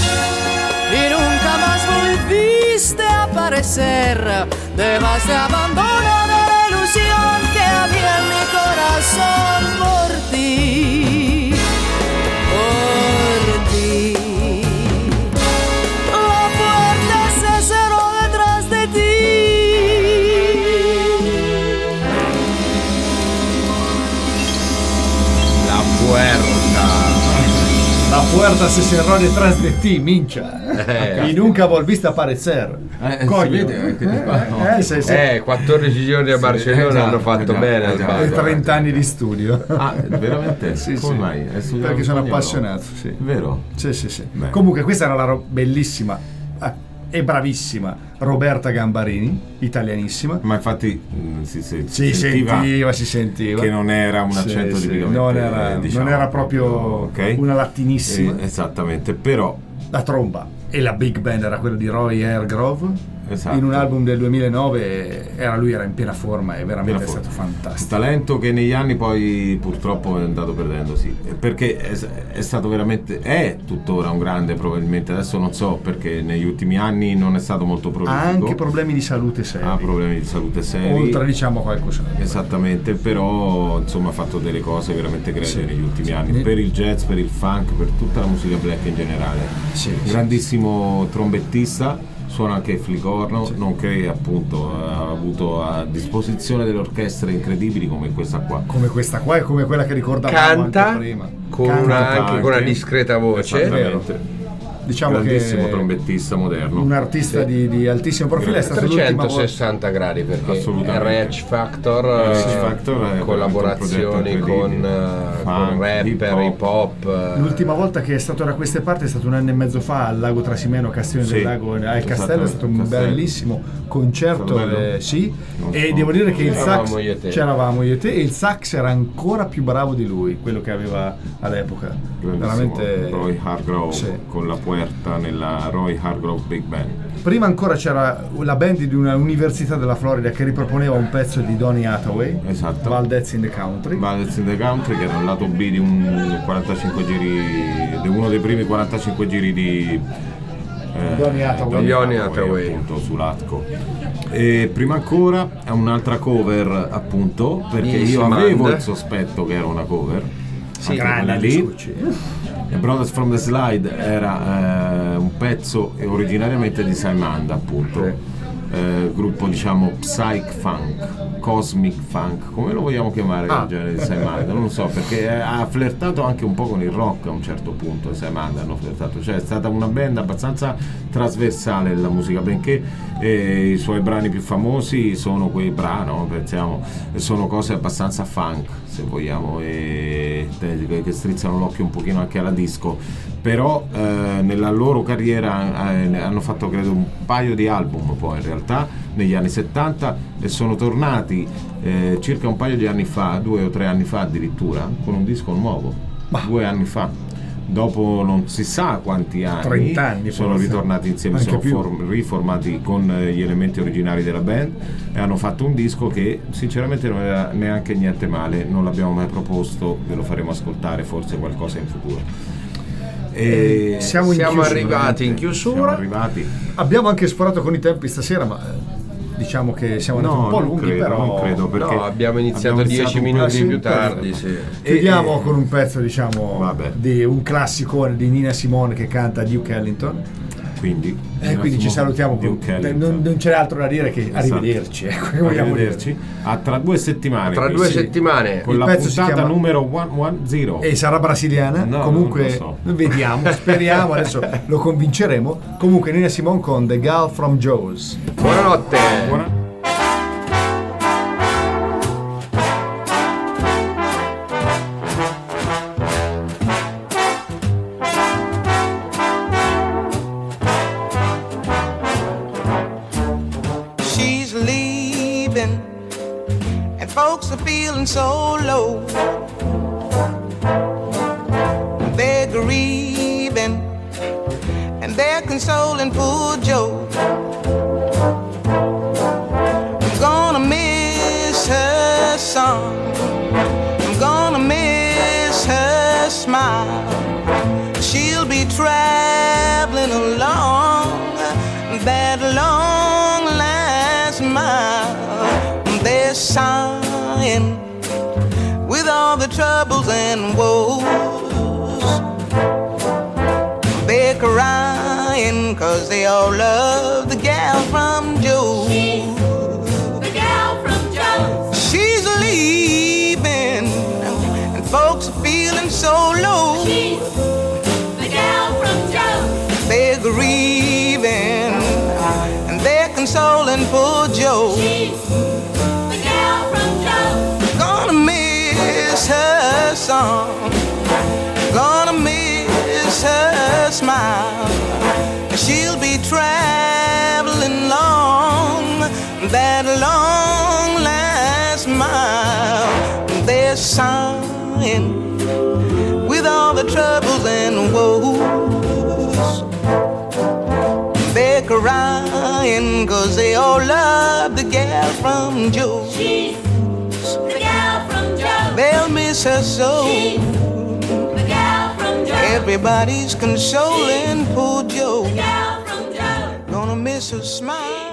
y nunca más volviste a aparecer. Dejaste abandonada la ilusión que había en mi corazón por ti, por ti. La puerta se cerró detrás de ti. La puerta. La puerta se cerró detrás de ti, mincha. Eh. Y nunca volviste a aparecer. Eh, Coglio. si vede che ti fa- no. Eh, se- se- Eh, quattordici giorni a Barcellona esatto, hanno fatto esatto, bene al esatto. bar. e trenta anni di studio. Ah, veramente? Sì, Come sì. mai? È studiato Perché sono spagnolo? appassionato, sì. Vero? Sì, sì, sì. Beh. Comunque questa era la ro- bellissima ah, e bravissima Roberta Gambarini, italianissima. Ma infatti mh, si, si, Si sentiva, sentiva, si sentiva. che non era un Sì, accento sì, tipicamente, non era, eh, diciamo, non era proprio ok? una latinissima. Eh, esattamente, però La tromba e la big band era quella di Roy Hargrove. Esatto. In un album del duemilanove era, lui era in piena forma e veramente Piena è stato forma. fantastico. talento che negli anni poi purtroppo è andato perdendosi, perché è, è stato veramente, è tuttora un grande, probabilmente adesso non so, perché negli ultimi anni non è stato molto prolifico. Ha anche problemi di salute seri. ha problemi di salute seri, Oltre diciamo a qualcos'altro. esattamente, però insomma ha fatto delle cose veramente grandi Sì, negli ultimi sì. anni, per il jazz, per il funk, per tutta la musica black in generale. Sì, sì. Grandissimo trombettista, suona anche il flicorno, Sì. nonché appunto ha avuto a disposizione delle orchestre incredibili come questa qua. Come questa qua e come quella che ricordavamo Canta anche prima. con Canta una, anche con una anche. discreta voce. Esattamente. diciamo grandissimo che trombettista moderno, un artista sì. di, di altissimo profilo, è stato trecentosessanta gradi perché R H Factor, R H Factor collaborazioni con, Funk, con rapper, hip hop. L'ultima volta che è stato da queste parti è stato un anno e mezzo fa al Lago Trasimeno, Castiglione sì, del Lago al Castello, è stato un castello. bellissimo concerto, eh, sì, non e so. devo dire che il sax c'eravamo io e te, e il sax era ancora più bravo di lui, quello che aveva all'epoca, veramente. Roy Hargrove sì. con la Puerta nella Roy Hargrove Big Band. Prima ancora c'era la band di una università della Florida che riproponeva un pezzo di Donny Hathaway, esatto, Valdez in the Country. Valdez in the Country, che era un lato B di un quarantacinque giri, di uno dei primi quarantacinque giri di eh, Donny Hathaway, Donny Hathaway appunto sull'Atco. E prima ancora un'altra cover, appunto, perché Easy io avevo Man. il sospetto che era una cover, sì, grande lì. E Brothers from the Slide era eh, un pezzo originariamente di Saimanda, appunto, eh, gruppo diciamo psych funk, cosmic funk, come lo vogliamo chiamare ah. il genere di Saimanda, non lo so, perché ha flirtato anche un po' con il rock a un certo punto. Saimanda hanno flirtato, cioè è stata una band abbastanza trasversale della musica, benché eh, i suoi brani più famosi sono quei brani, no? Pensiamo, sono cose abbastanza funk, se vogliamo, e che strizzano l'occhio un pochino anche alla disco, però eh, nella loro carriera eh, hanno fatto credo un paio di album poi in realtà negli anni settanta, e sono tornati eh, circa un paio di anni fa, due o tre anni fa addirittura, con un disco nuovo, bah. due anni fa, dopo non si sa quanti anni, trenta anni sono forse. ritornati insieme, anche sono più. form- riformati con eh, gli elementi originari della band, e hanno fatto un disco che sinceramente non era neanche niente male, non l'abbiamo mai proposto, ve lo faremo ascoltare forse qualcosa in futuro. E siamo, in siamo chiusura, arrivati in chiusura, siamo arrivati. Abbiamo anche sforato con i tempi stasera, ma diciamo che siamo andati no, un po' lunghi, credo, però non credo, perché no, abbiamo iniziato dieci minuti sì, più tardi, sì. Chiudiamo e, con un pezzo, diciamo, vabbè. di un classicone di Nina Simone che canta Duke Ellington. Quindi, eh, quindi ci salutiamo, non, non c'è altro da dire che esatto. arrivederci, ecco, arrivederci a tra due settimane tra due sì. settimane con il la puntata chiama... numero centodieci e sarà brasiliana, no, comunque so. vediamo, speriamo, adesso lo convinceremo. Comunque Nina Simone con The Girl from Jaws. Buonanotte. Buona... so low, they're grieving and they're consoling poor Joe. I'm gonna miss her song, I'm gonna miss her smile. She'll be traveling along that long last mile. They're sighing with all the troubles and woes, they're crying cause they all love the gal from Joe. She's the gal from Joe. She's leaving and folks are feeling so low. She's the gal from Joe. They're grieving and they're consoling poor Joe. She's the gal from Joe. Gonna miss her song, gonna miss her smile. She'll be traveling long that long last mile. They're sighing with all the troubles and woes, they're crying cause they all love the gal from Joe. She's the gal from Joe. They'll miss her so. She's the gal from Joe. Everybody's consoling poor Joe. The gal from Joe. Gonna miss her smile.